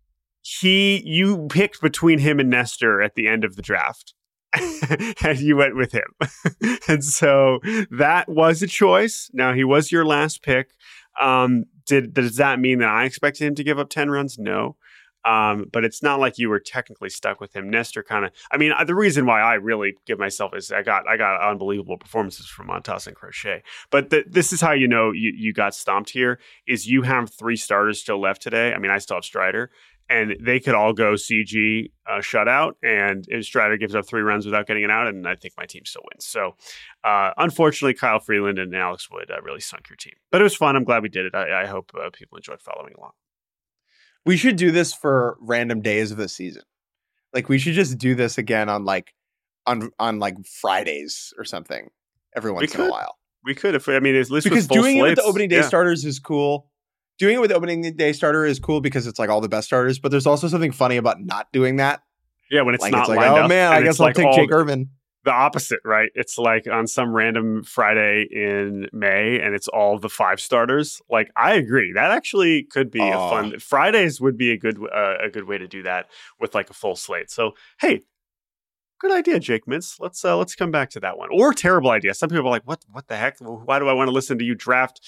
[SPEAKER 2] he, you picked between him and Nestor at the end of the draft. And you went with him. And so that was a choice. Now, he was your last pick. Um, did does that mean that I expected him to give up ten runs? No. Um, but it's not like you were technically stuck with him. Nestor kind of, I mean, the reason why I really give myself is I got I got unbelievable performances from Montas and Crochet. But the, this is how you know you, you got stomped here, is you have three starters still left today. I mean, I still have Strider. And they could all go C G uh, shutout, and Strider gives up three runs without getting it out, and I think my team still wins. So, uh, unfortunately, Kyle Freeland and Alex Wood uh, really sunk your team. But it was fun. I'm glad we did it. I, I hope uh, people enjoyed following along.
[SPEAKER 1] We should do this for random days of the season. Like, we should just do this again on like on on like Fridays or something every once in a while.
[SPEAKER 2] We could, if we, I mean, at least
[SPEAKER 1] because
[SPEAKER 2] with full
[SPEAKER 1] doing
[SPEAKER 2] slates,
[SPEAKER 1] it with the opening day
[SPEAKER 2] yeah.
[SPEAKER 1] starters is cool. Doing it with the opening day starter is cool because it's like all the best starters, but there's also something funny about not doing that.
[SPEAKER 2] Yeah, when it's
[SPEAKER 1] like,
[SPEAKER 2] not
[SPEAKER 1] it's like,
[SPEAKER 2] lined
[SPEAKER 1] oh
[SPEAKER 2] up,
[SPEAKER 1] man, I guess I'll
[SPEAKER 2] like
[SPEAKER 1] take Jake Irvin.
[SPEAKER 2] The opposite, right? It's like on some random Friday in May, and it's all the five starters. Like, I agree. That actually could be
[SPEAKER 1] oh.
[SPEAKER 2] a fun. Fridays would be a good uh, a good way to do that with like a full slate. So, hey, good idea, Jake Mintz. Let's uh, let's come back to that one. Or terrible idea. Some people are like, what what the heck? Why do I want to listen to you draft?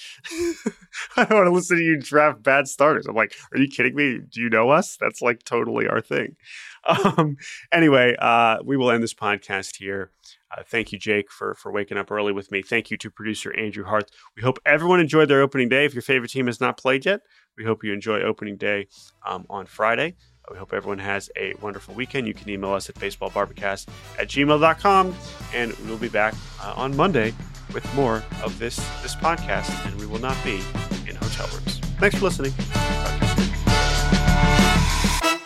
[SPEAKER 2] I don't want to listen to you draft bad starters. I'm like, are you kidding me? Do you know us? That's like totally our thing. Um, anyway, uh, we will end this podcast here. Uh, thank you, Jake, for for waking up early with me. Thank you to producer Andrew Hart. We hope everyone enjoyed their opening day. If your favorite team has not played yet, we hope you enjoy opening day um, on Friday. We hope everyone has a wonderful weekend. You can email us at baseballbarbacast at gmail dot com, and we'll be back uh, on Monday with more of this this podcast, and we will not be in hotel rooms. Thanks for listening. Bye.